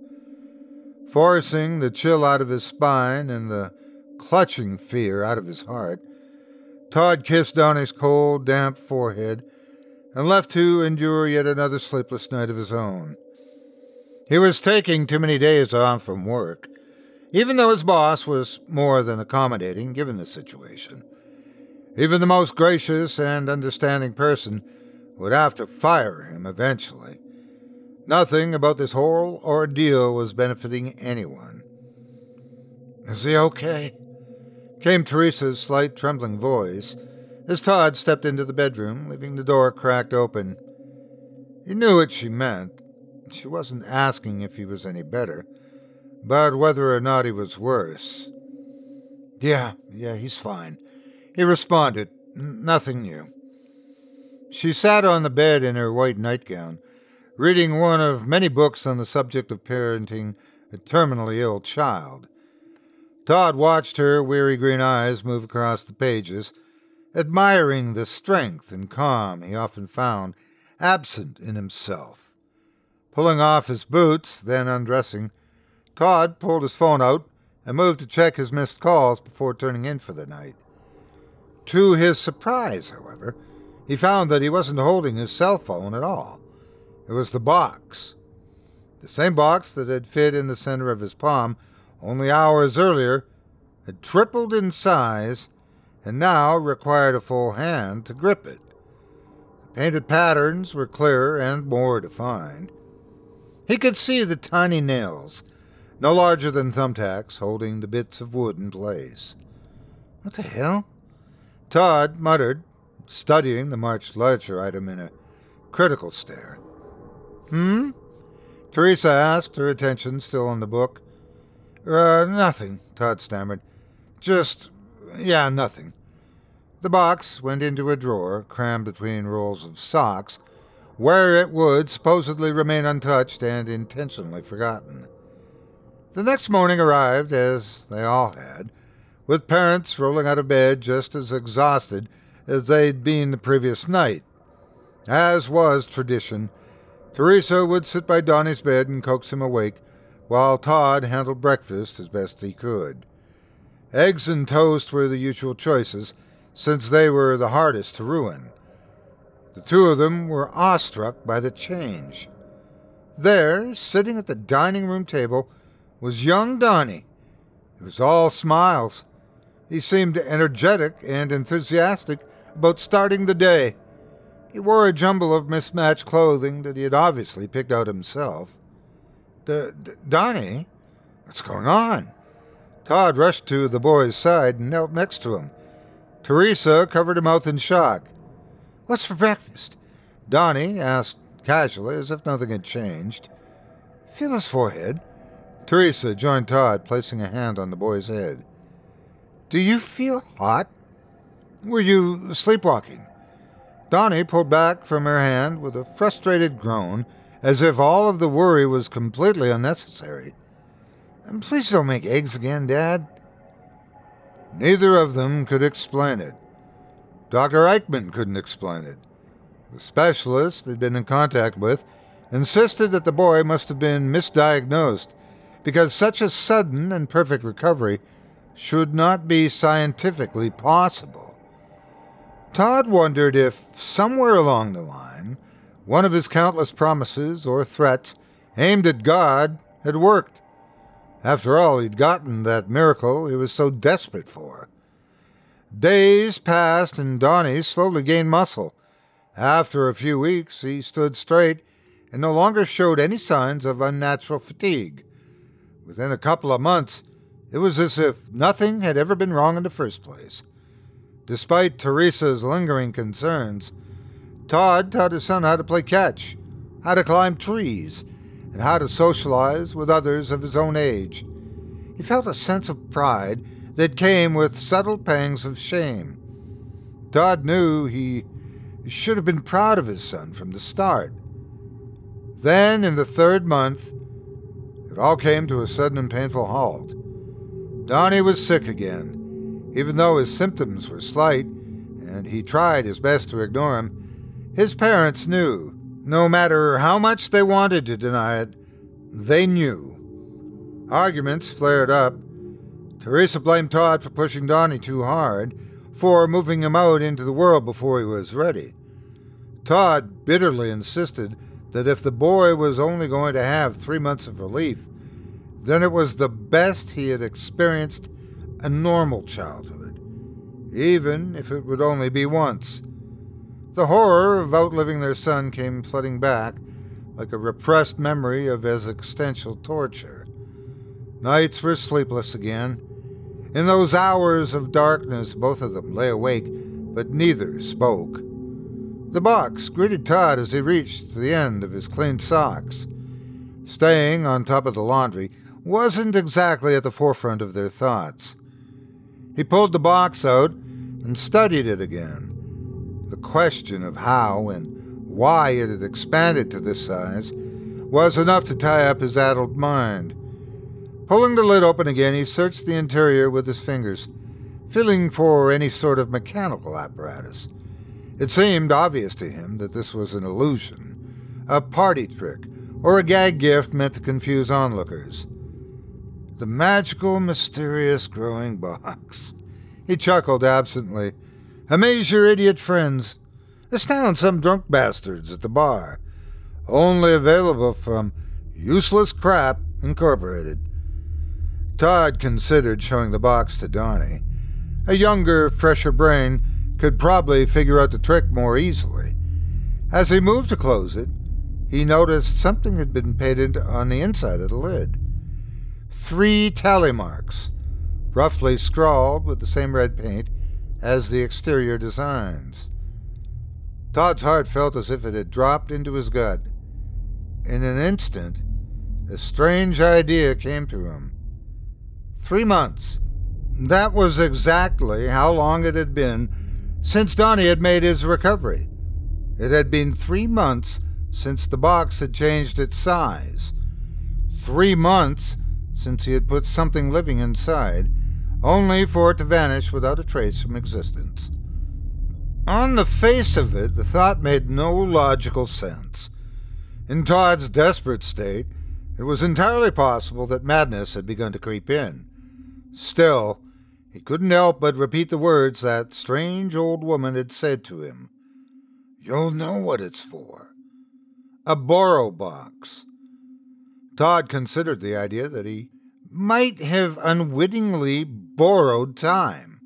Forcing the chill out of his spine and the clutching fear out of his heart, Todd kissed Donnie's cold, damp forehead and left to endure yet another sleepless night of his own. He was taking too many days off from work, even though his boss was more than accommodating given the situation. Even the most gracious and understanding person would have to fire him eventually. Nothing about this whole ordeal was benefiting anyone. "Is he okay?" came Teresa's slight trembling voice as Todd stepped into the bedroom, leaving the door cracked open. He knew what she meant. She wasn't asking if he was any better, but whether or not he was worse. Yeah, he's fine," he responded. "Nothing new." She sat on the bed in her white nightgown, reading one of many books on the subject of parenting a terminally ill child. Todd watched her weary green eyes move across the pages, admiring the strength and calm he often found absent in himself. Pulling off his boots, then undressing, Todd pulled his phone out and moved to check his missed calls before turning in for the night. To his surprise, however, he found that he wasn't holding his cell phone at all. It was the box. The same box that had fit in the center of his palm only hours earlier had tripled in size and now required a full hand to grip it. The painted patterns were clearer and more defined. He could see the tiny nails, no larger than thumbtacks, holding the bits of wood in place. "What the hell?" Todd muttered, studying the March ledger item in a critical stare. Teresa asked, her attention still on the book. Nothing," Todd stammered. Nothing." The box went into a drawer, crammed between rolls of socks, where it would supposedly remain untouched and intentionally forgotten. The next morning arrived, as they all had, with parents rolling out of bed just as exhausted as they'd been the previous night. As was tradition, Teresa would sit by Donnie's bed and coax him awake, while Todd handled breakfast as best he could. Eggs and toast were the usual choices, since they were the hardest to ruin. The two of them were awestruck by the change. There, sitting at the dining room table, was young Donnie. It was all smiles. He seemed energetic and enthusiastic about starting the day. He wore a jumble of mismatched clothing that he had obviously picked out himself. Donnie? What's going on? Todd rushed to the boy's side and knelt next to him. Teresa covered her mouth in shock. What's for breakfast? Donnie asked casually, as if nothing had changed. Feel his forehead. Teresa joined Todd, placing a hand on the boy's head. Do you feel hot? Were you sleepwalking? Donnie pulled back from her hand with a frustrated groan, as if all of the worry was completely unnecessary. Please don't make eggs again, Dad. Neither of them could explain it. Dr. Eichmann couldn't explain it. The specialist they'd been in contact with insisted that the boy must have been misdiagnosed because such a sudden and perfect recovery should not be scientifically possible. Todd wondered if, somewhere along the line, one of his countless promises or threats aimed at God had worked. After all, he'd gotten that miracle he was so desperate for. Days passed and Donnie slowly gained muscle. After a few weeks, he stood straight and no longer showed any signs of unnatural fatigue. Within a couple of months, it was as if nothing had ever been wrong in the first place. Despite Teresa's lingering concerns, Todd taught his son how to play catch, how to climb trees, and how to socialize with others of his own age. He felt a sense of pride that came with subtle pangs of shame. Todd knew he should have been proud of his son from the start. Then, in the third month, it all came to a sudden and painful halt. Donnie was sick again. Even though his symptoms were slight, and he tried his best to ignore them, his parents knew. No matter how much they wanted to deny it, they knew. Arguments flared up. Teresa blamed Todd for pushing Donnie too hard, for moving him out into the world before he was ready. Todd bitterly insisted that if the boy was only going to have 3 months of relief, then it was the best he had experienced a normal childhood, even if it would only be once. The horror of outliving their son came flooding back, like a repressed memory of existential torture. Nights were sleepless again. In those hours of darkness, both of them lay awake, but neither spoke. The box greeted Todd as he reached the end of his clean socks. Staying on top of the laundry wasn't exactly at the forefront of their thoughts. He pulled the box out and studied it again. The question of how and why it had expanded to this size was enough to tie up his addled mind. Pulling the lid open again, he searched the interior with his fingers, feeling for any sort of mechanical apparatus. It seemed obvious to him that this was an illusion, a party trick, or a gag gift meant to confuse onlookers. The magical, mysterious growing box. He chuckled absently. Amaze your idiot friends. Astound some drunk bastards at the bar. Only available from Useless Crap Incorporated. Todd considered showing the box to Donnie. A younger, fresher brain could probably figure out the trick more easily. As he moved to close it, he noticed something had been painted on the inside of the lid. 3 tally marks, roughly scrawled with the same red paint as the exterior designs. Todd's heart felt as if it had dropped into his gut. In an instant, a strange idea came to him. 3 months. That was exactly how long it had been since Donnie had made his recovery. It had been 3 months since the box had changed its size. 3 months since he had put something living inside, only for it to vanish without a trace from existence. On the face of it, the thought made no logical sense. In Todd's desperate state, it was entirely possible that madness had begun to creep in. Still, he couldn't help but repeat the words that strange old woman had said to him. You'll know what it's for. A borrow box. Todd considered the idea that he might have unwittingly borrowed time.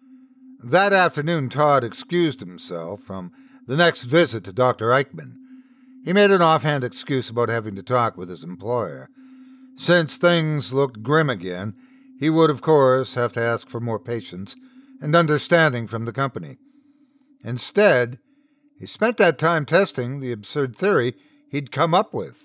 That afternoon, Todd excused himself from the next visit to Dr. Eichmann. He made an offhand excuse about having to talk with his employer. Since things looked grim again, he would, of course, have to ask for more patience and understanding from the company. Instead, he spent that time testing the absurd theory he'd come up with.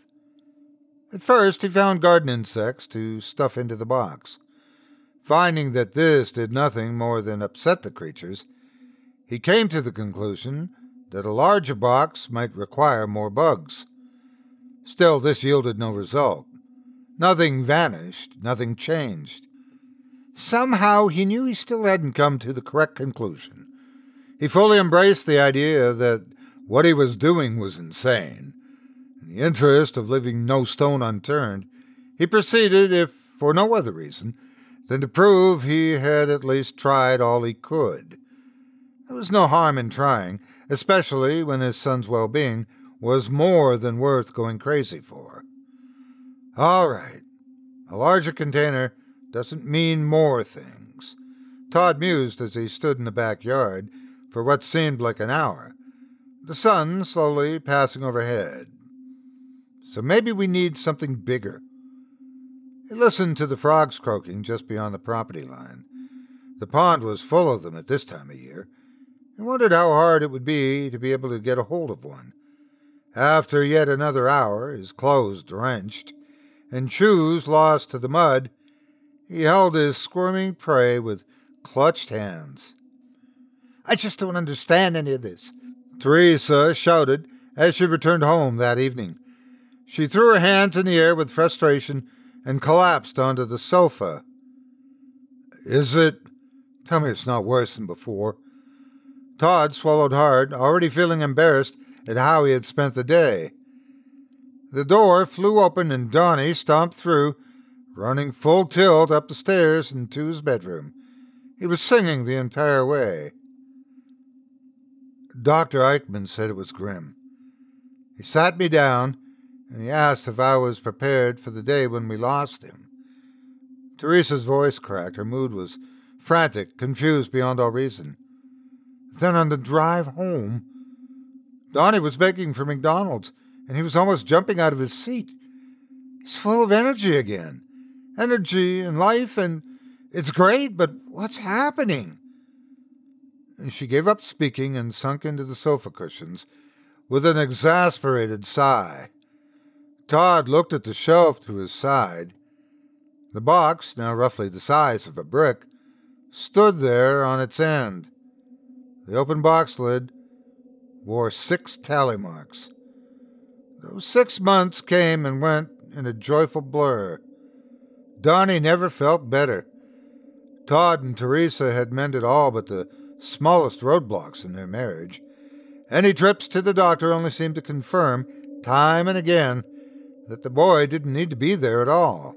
At first, he found garden insects to stuff into the box. Finding that this did nothing more than upset the creatures, he came to the conclusion that a larger box might require more bugs. Still, this yielded no result. Nothing vanished, nothing changed. Somehow, he knew he still hadn't come to the correct conclusion. He fully embraced the idea that what he was doing was insane. In the interest of leaving no stone unturned, he proceeded, if for no other reason, than to prove he had at least tried all he could. There was no harm in trying, especially when his son's well-being was more than worth going crazy for. All right, a larger container doesn't mean more things. Todd mused as he stood in the backyard for what seemed like an hour, the sun slowly passing overhead. So maybe we need something bigger. He listened to the frogs croaking just beyond the property line. The pond was full of them at this time of year. He wondered how hard it would be to be able to get a hold of one. After yet another hour, his clothes drenched, and shoes lost to the mud, he held his squirming prey with clutched hands. "I just don't understand any of this," Teresa shouted as she returned home that evening. She threw her hands in the air with frustration and collapsed onto the sofa. "Is it? Tell me it's not worse than before." Todd swallowed hard, already feeling embarrassed at how he had spent the day. The door flew open and Donnie stomped through, running full tilt up the stairs into his bedroom. He was singing the entire way. Dr. Eichmann said it was grim. He sat me down, and he asked if I was prepared for the day when we lost him. Teresa's voice cracked. Her mood was frantic, confused beyond all reason. Then on the drive home, Donnie was begging for McDonald's, and he was almost jumping out of his seat. He's full of energy again. Energy and life, and it's great, but what's happening? And she gave up speaking and sunk into the sofa cushions with an exasperated sigh. Todd looked at the shelf to his side. The box, now roughly the size of a brick, stood there on its end. The open box lid wore 6 tally marks. Those 6 months came and went in a joyful blur. Donnie never felt better. Todd and Teresa had mended all but the smallest roadblocks in their marriage. Any trips to the doctor only seemed to confirm, time and again, that the boy didn't need to be there at all.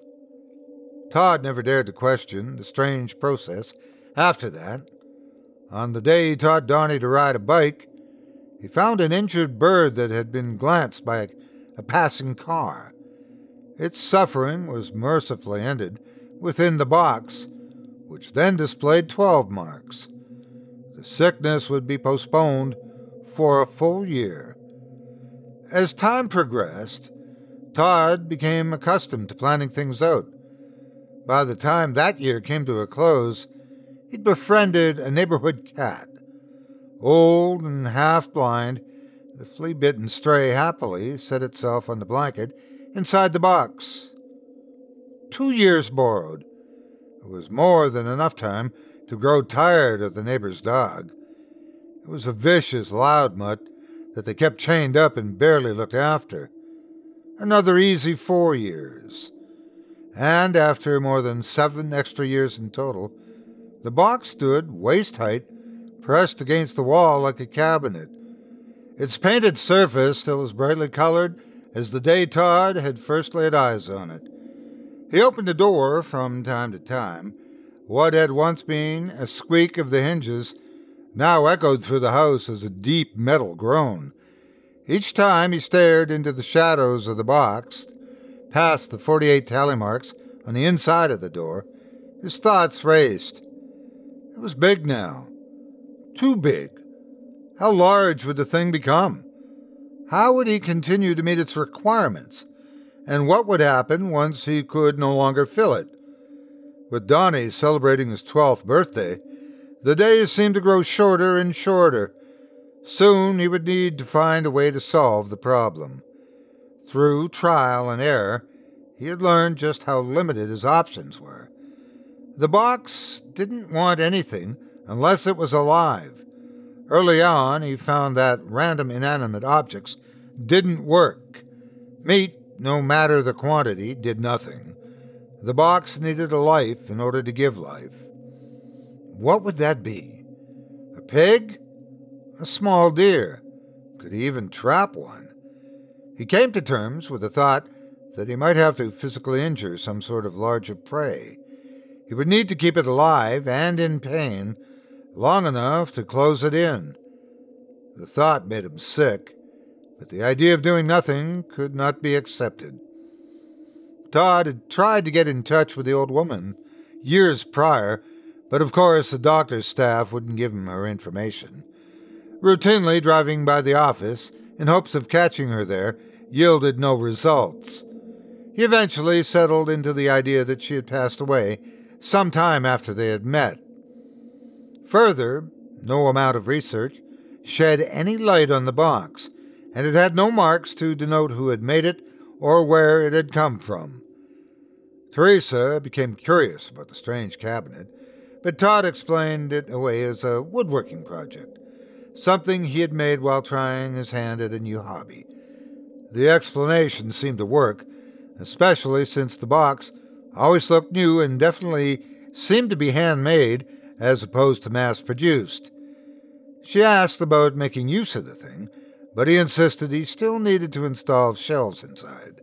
Todd never dared to question the strange process after that. On the day he taught Donnie to ride a bike, he found an injured bird that had been glanced by a passing car. Its suffering was mercifully ended within the box, which then displayed 12 marks. The sickness would be postponed for a full year. As time progressed, Todd became accustomed to planning things out. By the time that year came to a close, he'd befriended a neighborhood cat. Old and half-blind, the flea-bitten stray happily set itself on the blanket inside the box. 2 years borrowed. It was more than enough time to grow tired of the neighbor's dog. It was a vicious, loud mutt that they kept chained up and barely looked after. Another easy 4 years. And after more than 7 extra years in total, the box stood waist-height, pressed against the wall like a cabinet. Its painted surface still as brightly colored as the day Todd had first laid eyes on it. He opened the door from time to time. What had once been a squeak of the hinges now echoed through the house as a deep metal groan. Each time he stared into the shadows of the box, past the 48 tally marks On the inside of the door, his thoughts raced. It was big now. Too big. How large would the thing become? How would he continue to meet its requirements? And what would happen once he could no longer fill it? With Donnie celebrating his 12th birthday, the days seemed to grow shorter and shorter. Soon he would need to find a way to solve the problem. Through trial and error, he had learned just how limited his options were. The box didn't want anything unless it was alive. Early on, he found that random inanimate objects didn't work. Meat, no matter the quantity, did nothing. The box needed a life in order to give life. What would that be? A pig? A small deer? Could he even trap one? He came to terms with the thought that he might have to physically injure some sort of larger prey. He would need to keep it alive and in pain long enough to close it in. The thought made him sick, but the idea of doing nothing could not be accepted. Todd had tried to get in touch with the old woman years prior, but of course the doctor's staff wouldn't give him her information. Routinely driving by the office in hopes of catching her there yielded no results. He eventually settled into the idea that she had passed away some time after they had met. Further, no amount of research shed any light on the box, and it had no marks to denote who had made it or where it had come from. Teresa became curious about the strange cabinet, but Todd explained it away as a woodworking project, something he had made while trying his hand at a new hobby. The explanation seemed to work, especially since the box always looked new and definitely seemed to be handmade as opposed to mass-produced. She asked about making use of the thing, but he insisted he still needed to install shelves inside.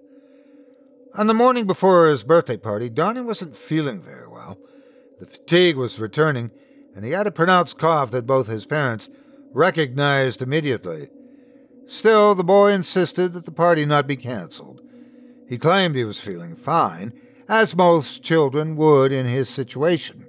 On the morning before his birthday party, Donnie wasn't feeling very well. The fatigue was returning, and he had a pronounced cough that both his parents recognized immediately. Still, the boy insisted that the party not be canceled. He claimed he was feeling fine, as most children would in his situation.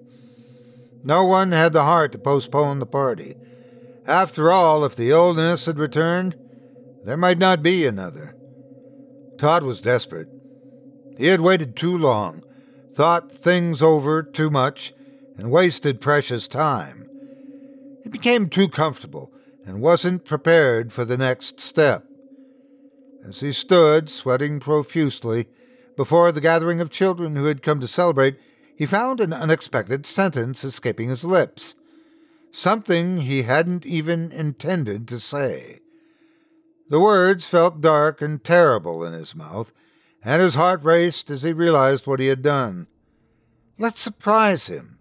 No one had the heart to postpone the party. After all, if the illness had returned, there might not be another. Todd was desperate. He had waited too long, thought things over too much, and wasted precious time. He became too comfortable and wasn't prepared for the next step. As he stood, sweating profusely, before the gathering of children who had come to celebrate, he found an unexpected sentence escaping his lips. Something he hadn't even intended to say. The words felt dark and terrible in his mouth, and his heart raced as he realized what he had done. Let's surprise him.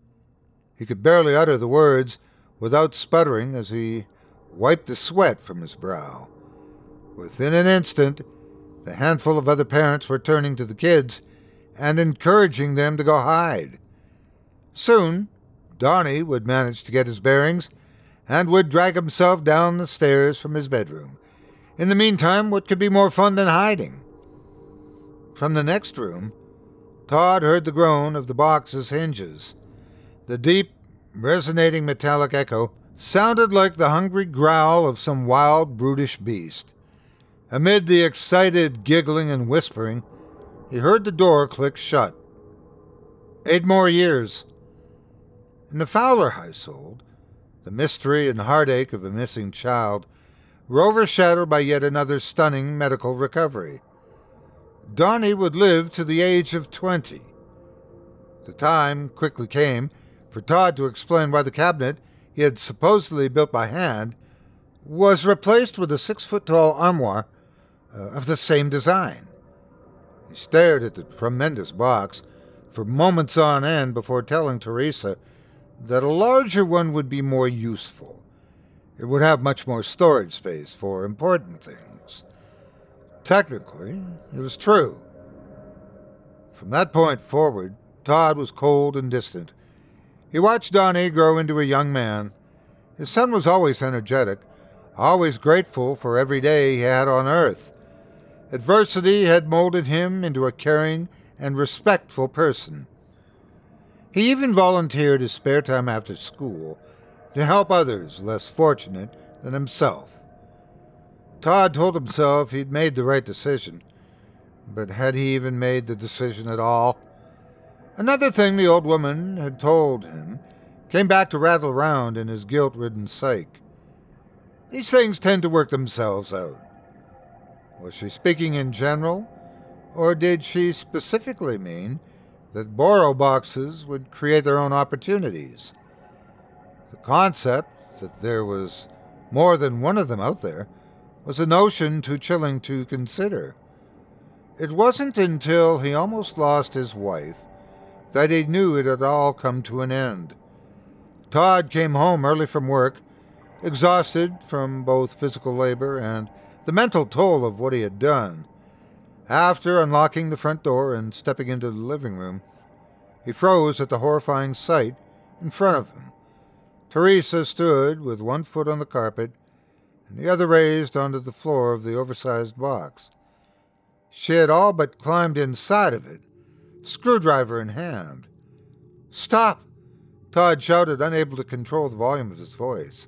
He could barely utter the words without sputtering as he wiped the sweat from his brow. Within an instant, the handful of other parents were turning to the kids and encouraging them to go hide. Soon, Donnie would manage to get his bearings and would drag himself down the stairs from his bedroom. In the meantime, what could be more fun than hiding? From the next room, Todd heard the groan of the box's hinges. The deep, resonating metallic echo sounded like the hungry growl of some wild, brutish beast. Amid the excited giggling and whispering, he heard the door click shut. 8 more years. In the Fowler household, the mystery and heartache of a missing child were overshadowed by yet another stunning medical recovery. Donnie would live to the age of 20. The time quickly came for Todd to explain why the cabinet he had supposedly built by hand was replaced with a 6-foot-tall armoire of the same design. He stared at the tremendous box for moments on end before telling Teresa that a larger one would be more useful. It would have much more storage space for important things. Technically, it was true. From that point forward, Todd was cold and distant. He watched Donnie grow into a young man. His son was always energetic, always grateful for every day he had on Earth. Adversity had molded him into a caring and respectful person. He even volunteered his spare time after school to help others less fortunate than himself. Todd told himself he'd made the right decision, but had he even made the decision at all? Another thing the old woman had told him came back to rattle around in his guilt-ridden psyche. These things tend to work themselves out. Was she speaking in general, or did she specifically mean that borrow boxes would create their own opportunities? The concept that there was more than one of them out there was a notion too chilling to consider. It wasn't until he almost lost his wife that he knew it had all come to an end. Todd came home early from work, exhausted from both physical labor and the mental toll of what he had done. After unlocking the front door and stepping into the living room, he froze at the horrifying sight in front of him. Teresa stood with one foot on the carpet and the other raised onto the floor of the oversized box. She had all but climbed inside of it, screwdriver in hand. "Stop!" Todd shouted, unable to control the volume of his voice.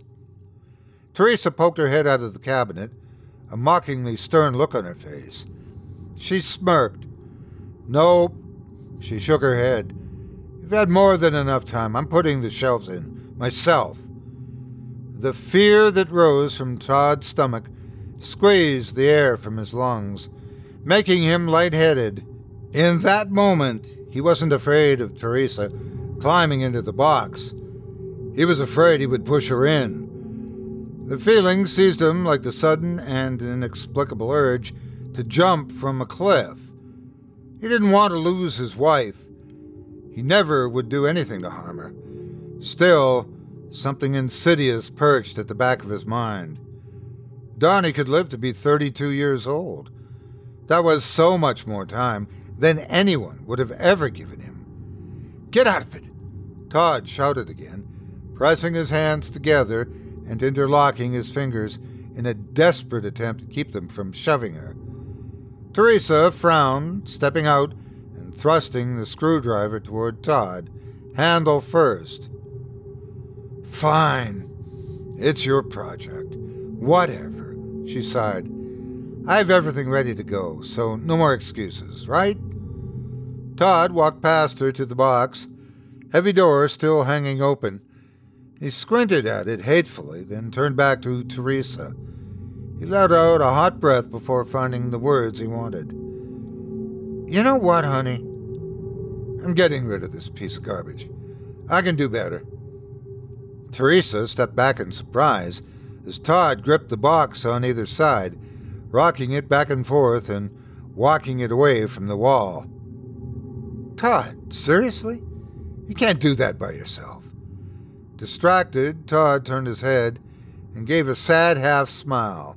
Teresa poked her head out of the cabinet, a mockingly stern look on her face. She smirked. "Nope." She shook her head. "You've had more than enough time. I'm putting the shelves in myself." The fear that rose from Todd's stomach squeezed the air from his lungs, making him lightheaded. In that moment, he wasn't afraid of Teresa climbing into the box. He was afraid he would push her in. The feeling seized him like the sudden and inexplicable urge to jump from a cliff. He didn't want to lose his wife. He never would do anything to harm her. Still, something insidious perched at the back of his mind. Donnie could live to be 32 years old. That was so much more time than anyone would have ever given him. "Get out of it!" Todd shouted again, pressing his hands together and interlocking his fingers in a desperate attempt to keep them from shoving her. Teresa frowned, stepping out and thrusting the screwdriver toward Todd, handle first. "Fine. It's your project. Whatever," she sighed. "I have everything ready to go, so no more excuses, right?" Todd walked past her to the box, heavy door still hanging open. He squinted at it hatefully, then turned back to Teresa. He let out a hot breath before finding the words he wanted. "You know what, honey? I'm getting rid of this piece of garbage. I can do better." Teresa stepped back in surprise as Todd gripped the box on either side, rocking it back and forth and walking it away from the wall. "Todd, seriously? You can't do that by yourself." Distracted, Todd turned his head and gave a sad half smile.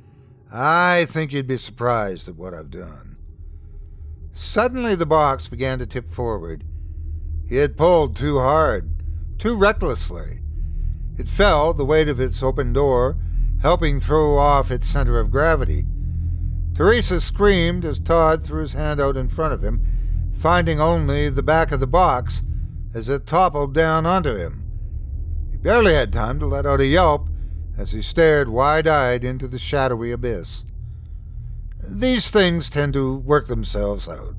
"I think you'd be surprised at what I've done." Suddenly the box began to tip forward. He had pulled too hard, too recklessly. It fell, the weight of its open door helping throw off its center of gravity. Teresa screamed as Todd threw his hand out in front of him, finding only the back of the box as it toppled down onto him. He barely had time to let out a yelp as he stared wide-eyed into the shadowy abyss. These things tend to work themselves out.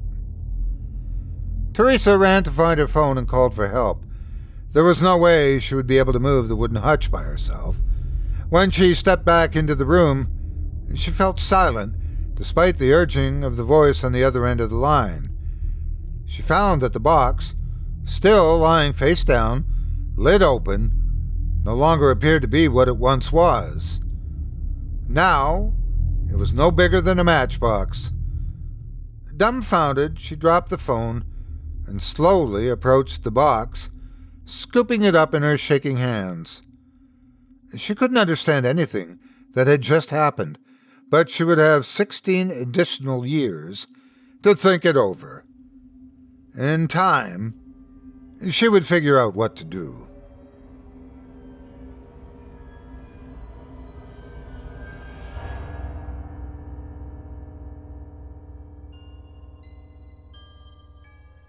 Teresa ran to find her phone and called for help. There was no way she would be able to move the wooden hutch by herself. When she stepped back into the room, she felt silent, despite the urging of the voice on the other end of the line. She found that the box, still lying face down, lid open, no longer appeared to be what it once was. Now, it was no bigger than a matchbox. Dumbfounded, she dropped the phone and slowly approached the box, scooping it up in her shaking hands. She couldn't understand anything that had just happened, but she would have 16 additional years to think it over. In time, she would figure out what to do.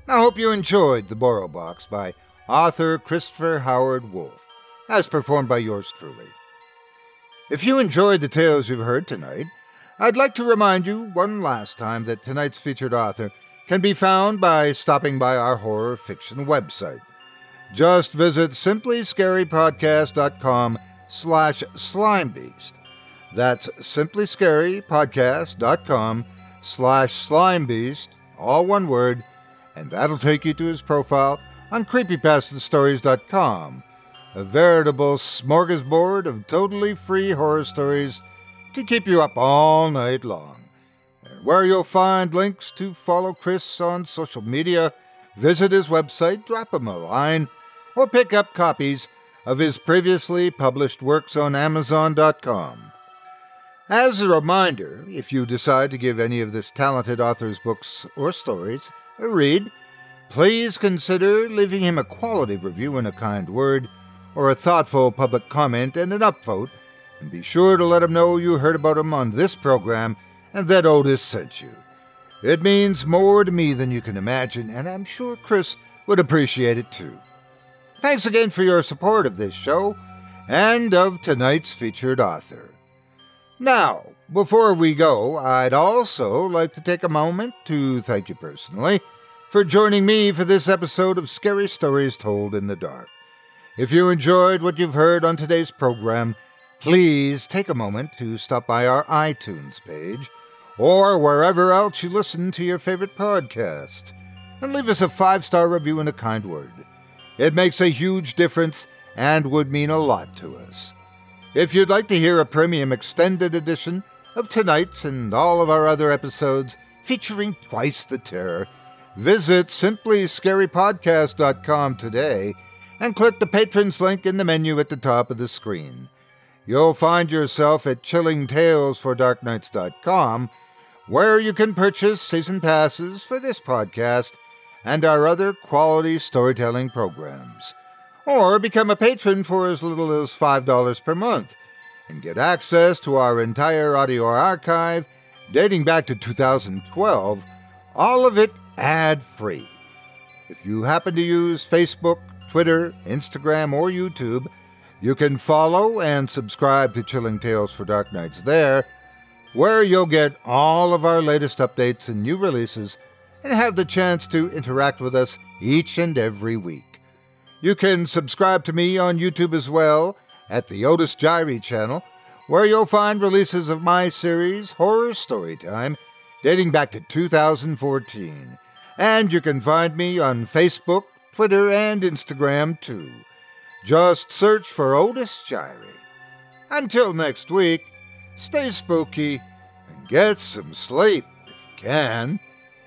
I hope you enjoyed The Borrow Box by author Christopher Howard Wolfe, as performed by yours truly. If you enjoyed the tales you've heard tonight, I'd like to remind you one last time that tonight's featured author can be found by stopping by our horror fiction website. Just visit simplyscarypodcast.com/slimebeast. That's simplyscarypodcast.com/slimebeast, all one word, and that'll take you to his profile on creepypastastories.com, a veritable smorgasbord of totally free horror stories to keep you up all night long. And where you'll find links to follow Chris on social media, visit his website, drop him a line, or pick up copies of his previously published works on Amazon.com. As a reminder, if you decide to give any of this talented author's books or stories a read, please consider leaving him a quality review and a kind word, or a thoughtful public comment and an upvote, and be sure to let him know you heard about him on this program and that Otis sent you. It means more to me than you can imagine, and I'm sure Chris would appreciate it too. Thanks again for your support of this show and of tonight's featured author. Now, before we go, I'd also like to take a moment to thank you personally for joining me for this episode of Scary Stories Told in the Dark. If you enjoyed what you've heard on today's program, please take a moment to stop by our iTunes page or wherever else you listen to your favorite podcasts and leave us a 5-star review and a kind word. It makes a huge difference and would mean a lot to us. If you'd like to hear a premium extended edition of tonight's and all of our other episodes featuring twice the terror, visit simplyscarypodcast.com today and click the Patrons link in the menu at the top of the screen. You'll find yourself at chillingtalesfordarknights.com, where you can purchase season passes for this podcast and our other quality storytelling programs, or become a patron for as little as $5 per month and get access to our entire audio archive dating back to 2012, all of it ad-free. If you happen to use Facebook, Twitter, Instagram, or YouTube, you can follow and subscribe to Chilling Tales for Dark Nights there, where you'll get all of our latest updates and new releases and have the chance to interact with us each and every week. You can subscribe to me on YouTube as well at the Otis Jiry channel, where you'll find releases of my series, Horror Storytime, dating back to 2014. And you can find me on Facebook, Twitter, and Instagram too. Just search for Otis Jiry. Until next week, stay spooky and get some sleep if you can.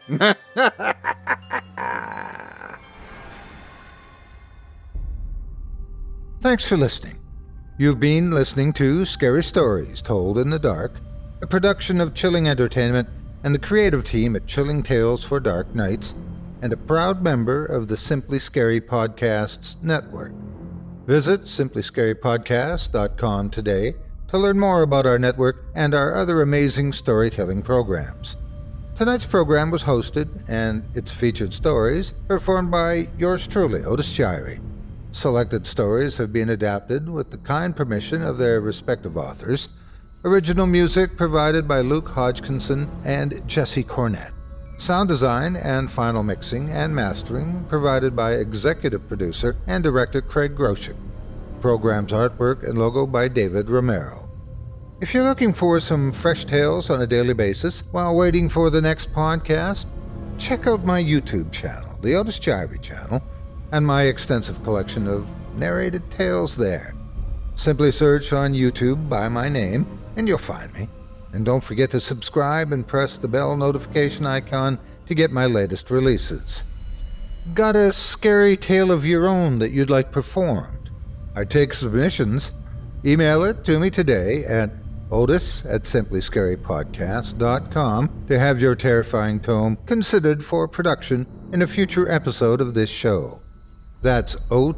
Thanks for listening. You've been listening to Scary Stories Told in the Dark, a production of Chilling Entertainment and the creative team at Chilling Tales for Dark Nights, and a proud member of the Simply Scary Podcasts network. Visit simplyscarypodcast.com today to learn more about our network and our other amazing storytelling programs. Tonight's program was hosted, and its featured stories performed by yours truly, Otis Jiry. Selected stories have been adapted with the kind permission of their respective authors. Original music provided by Luke Hodgkinson and Jesse Cornett. Sound design and final mixing and mastering provided by executive producer and director Craig Groshek. Program's artwork and logo by David Romero. If you're looking for some fresh tales on a daily basis while waiting for the next podcast, check out my YouTube channel, the Otis Jiry channel, and my extensive collection of narrated tales there. Simply search on YouTube by my name, and you'll find me. And don't forget to subscribe and press the bell notification icon to get my latest releases. Got a scary tale of your own that you'd like performed? I take submissions. Email it to me today at otis@simplyscarypodcast.com to have your terrifying tome considered for production in a future episode of this show. That's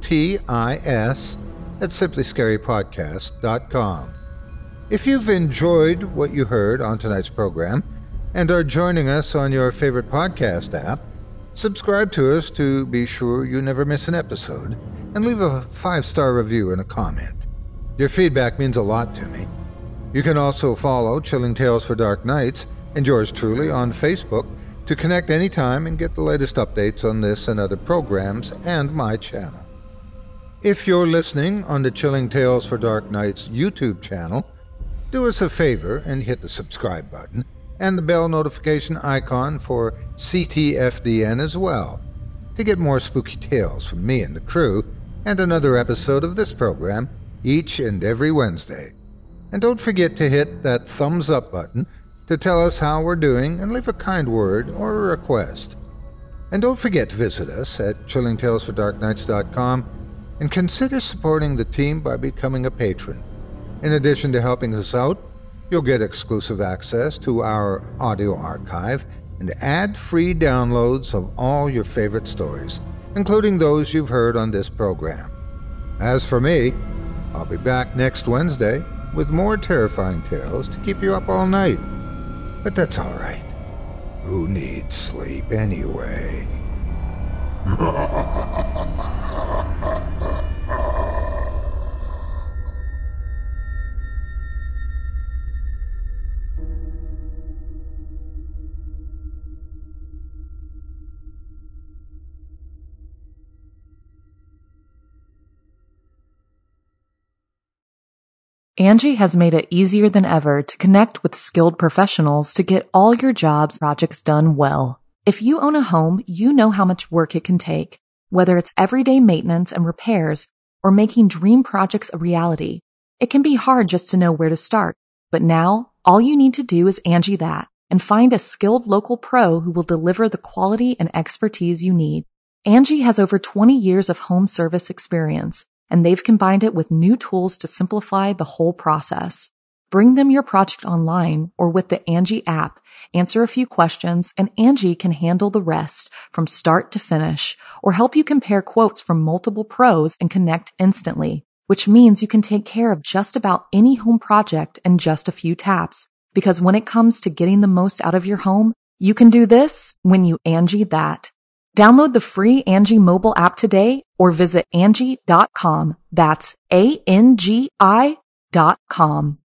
otis@simplyscarypodcast.com. If you've enjoyed what you heard on tonight's program and are joining us on your favorite podcast app, Subscribe to us to be sure you never miss an episode, and leave a 5-star review and a comment. Your feedback means a lot to me. You can also follow Chilling Tales for Dark Nights and yours truly on Facebook to connect anytime and get the latest updates on this and other programs and my channel. If you're listening on the Chilling Tales for Dark Nights YouTube channel, do us a favor and hit the subscribe button and the bell notification icon for CTFDN as well, to get more spooky tales from me and the crew, and another episode of this program each and every Wednesday. And don't forget to hit that thumbs up button to tell us how we're doing and leave a kind word or a request. And don't forget to visit us at chillingtalesfordarknights.com and consider supporting the team by becoming a patron. In addition to helping us out, you'll get exclusive access to our audio archive and ad-free downloads of all your favorite stories, including those you've heard on this program. As for me, I'll be back next Wednesday with more terrifying tales to keep you up all night. But that's all right. Who needs sleep anyway? Angie has made it easier than ever to connect with skilled professionals to get all your jobs projects done well. If you own a home, you know how much work it can take, whether it's everyday maintenance and repairs or making dream projects a reality. It can be hard just to know where to start, but now all you need to do is Angie that and find a skilled local pro who will deliver the quality and expertise you need. Angie has over 20 years of home service experience, and they've combined it with new tools to simplify the whole process. Bring them your project online or with the Angie app, answer a few questions, and Angie can handle the rest from start to finish, or help you compare quotes from multiple pros and connect instantly, which means you can take care of just about any home project in just a few taps. Because when it comes to getting the most out of your home, you can do this when you Angie that. Download the free Angie mobile app today or visit Angie.com. That's ANGI.com.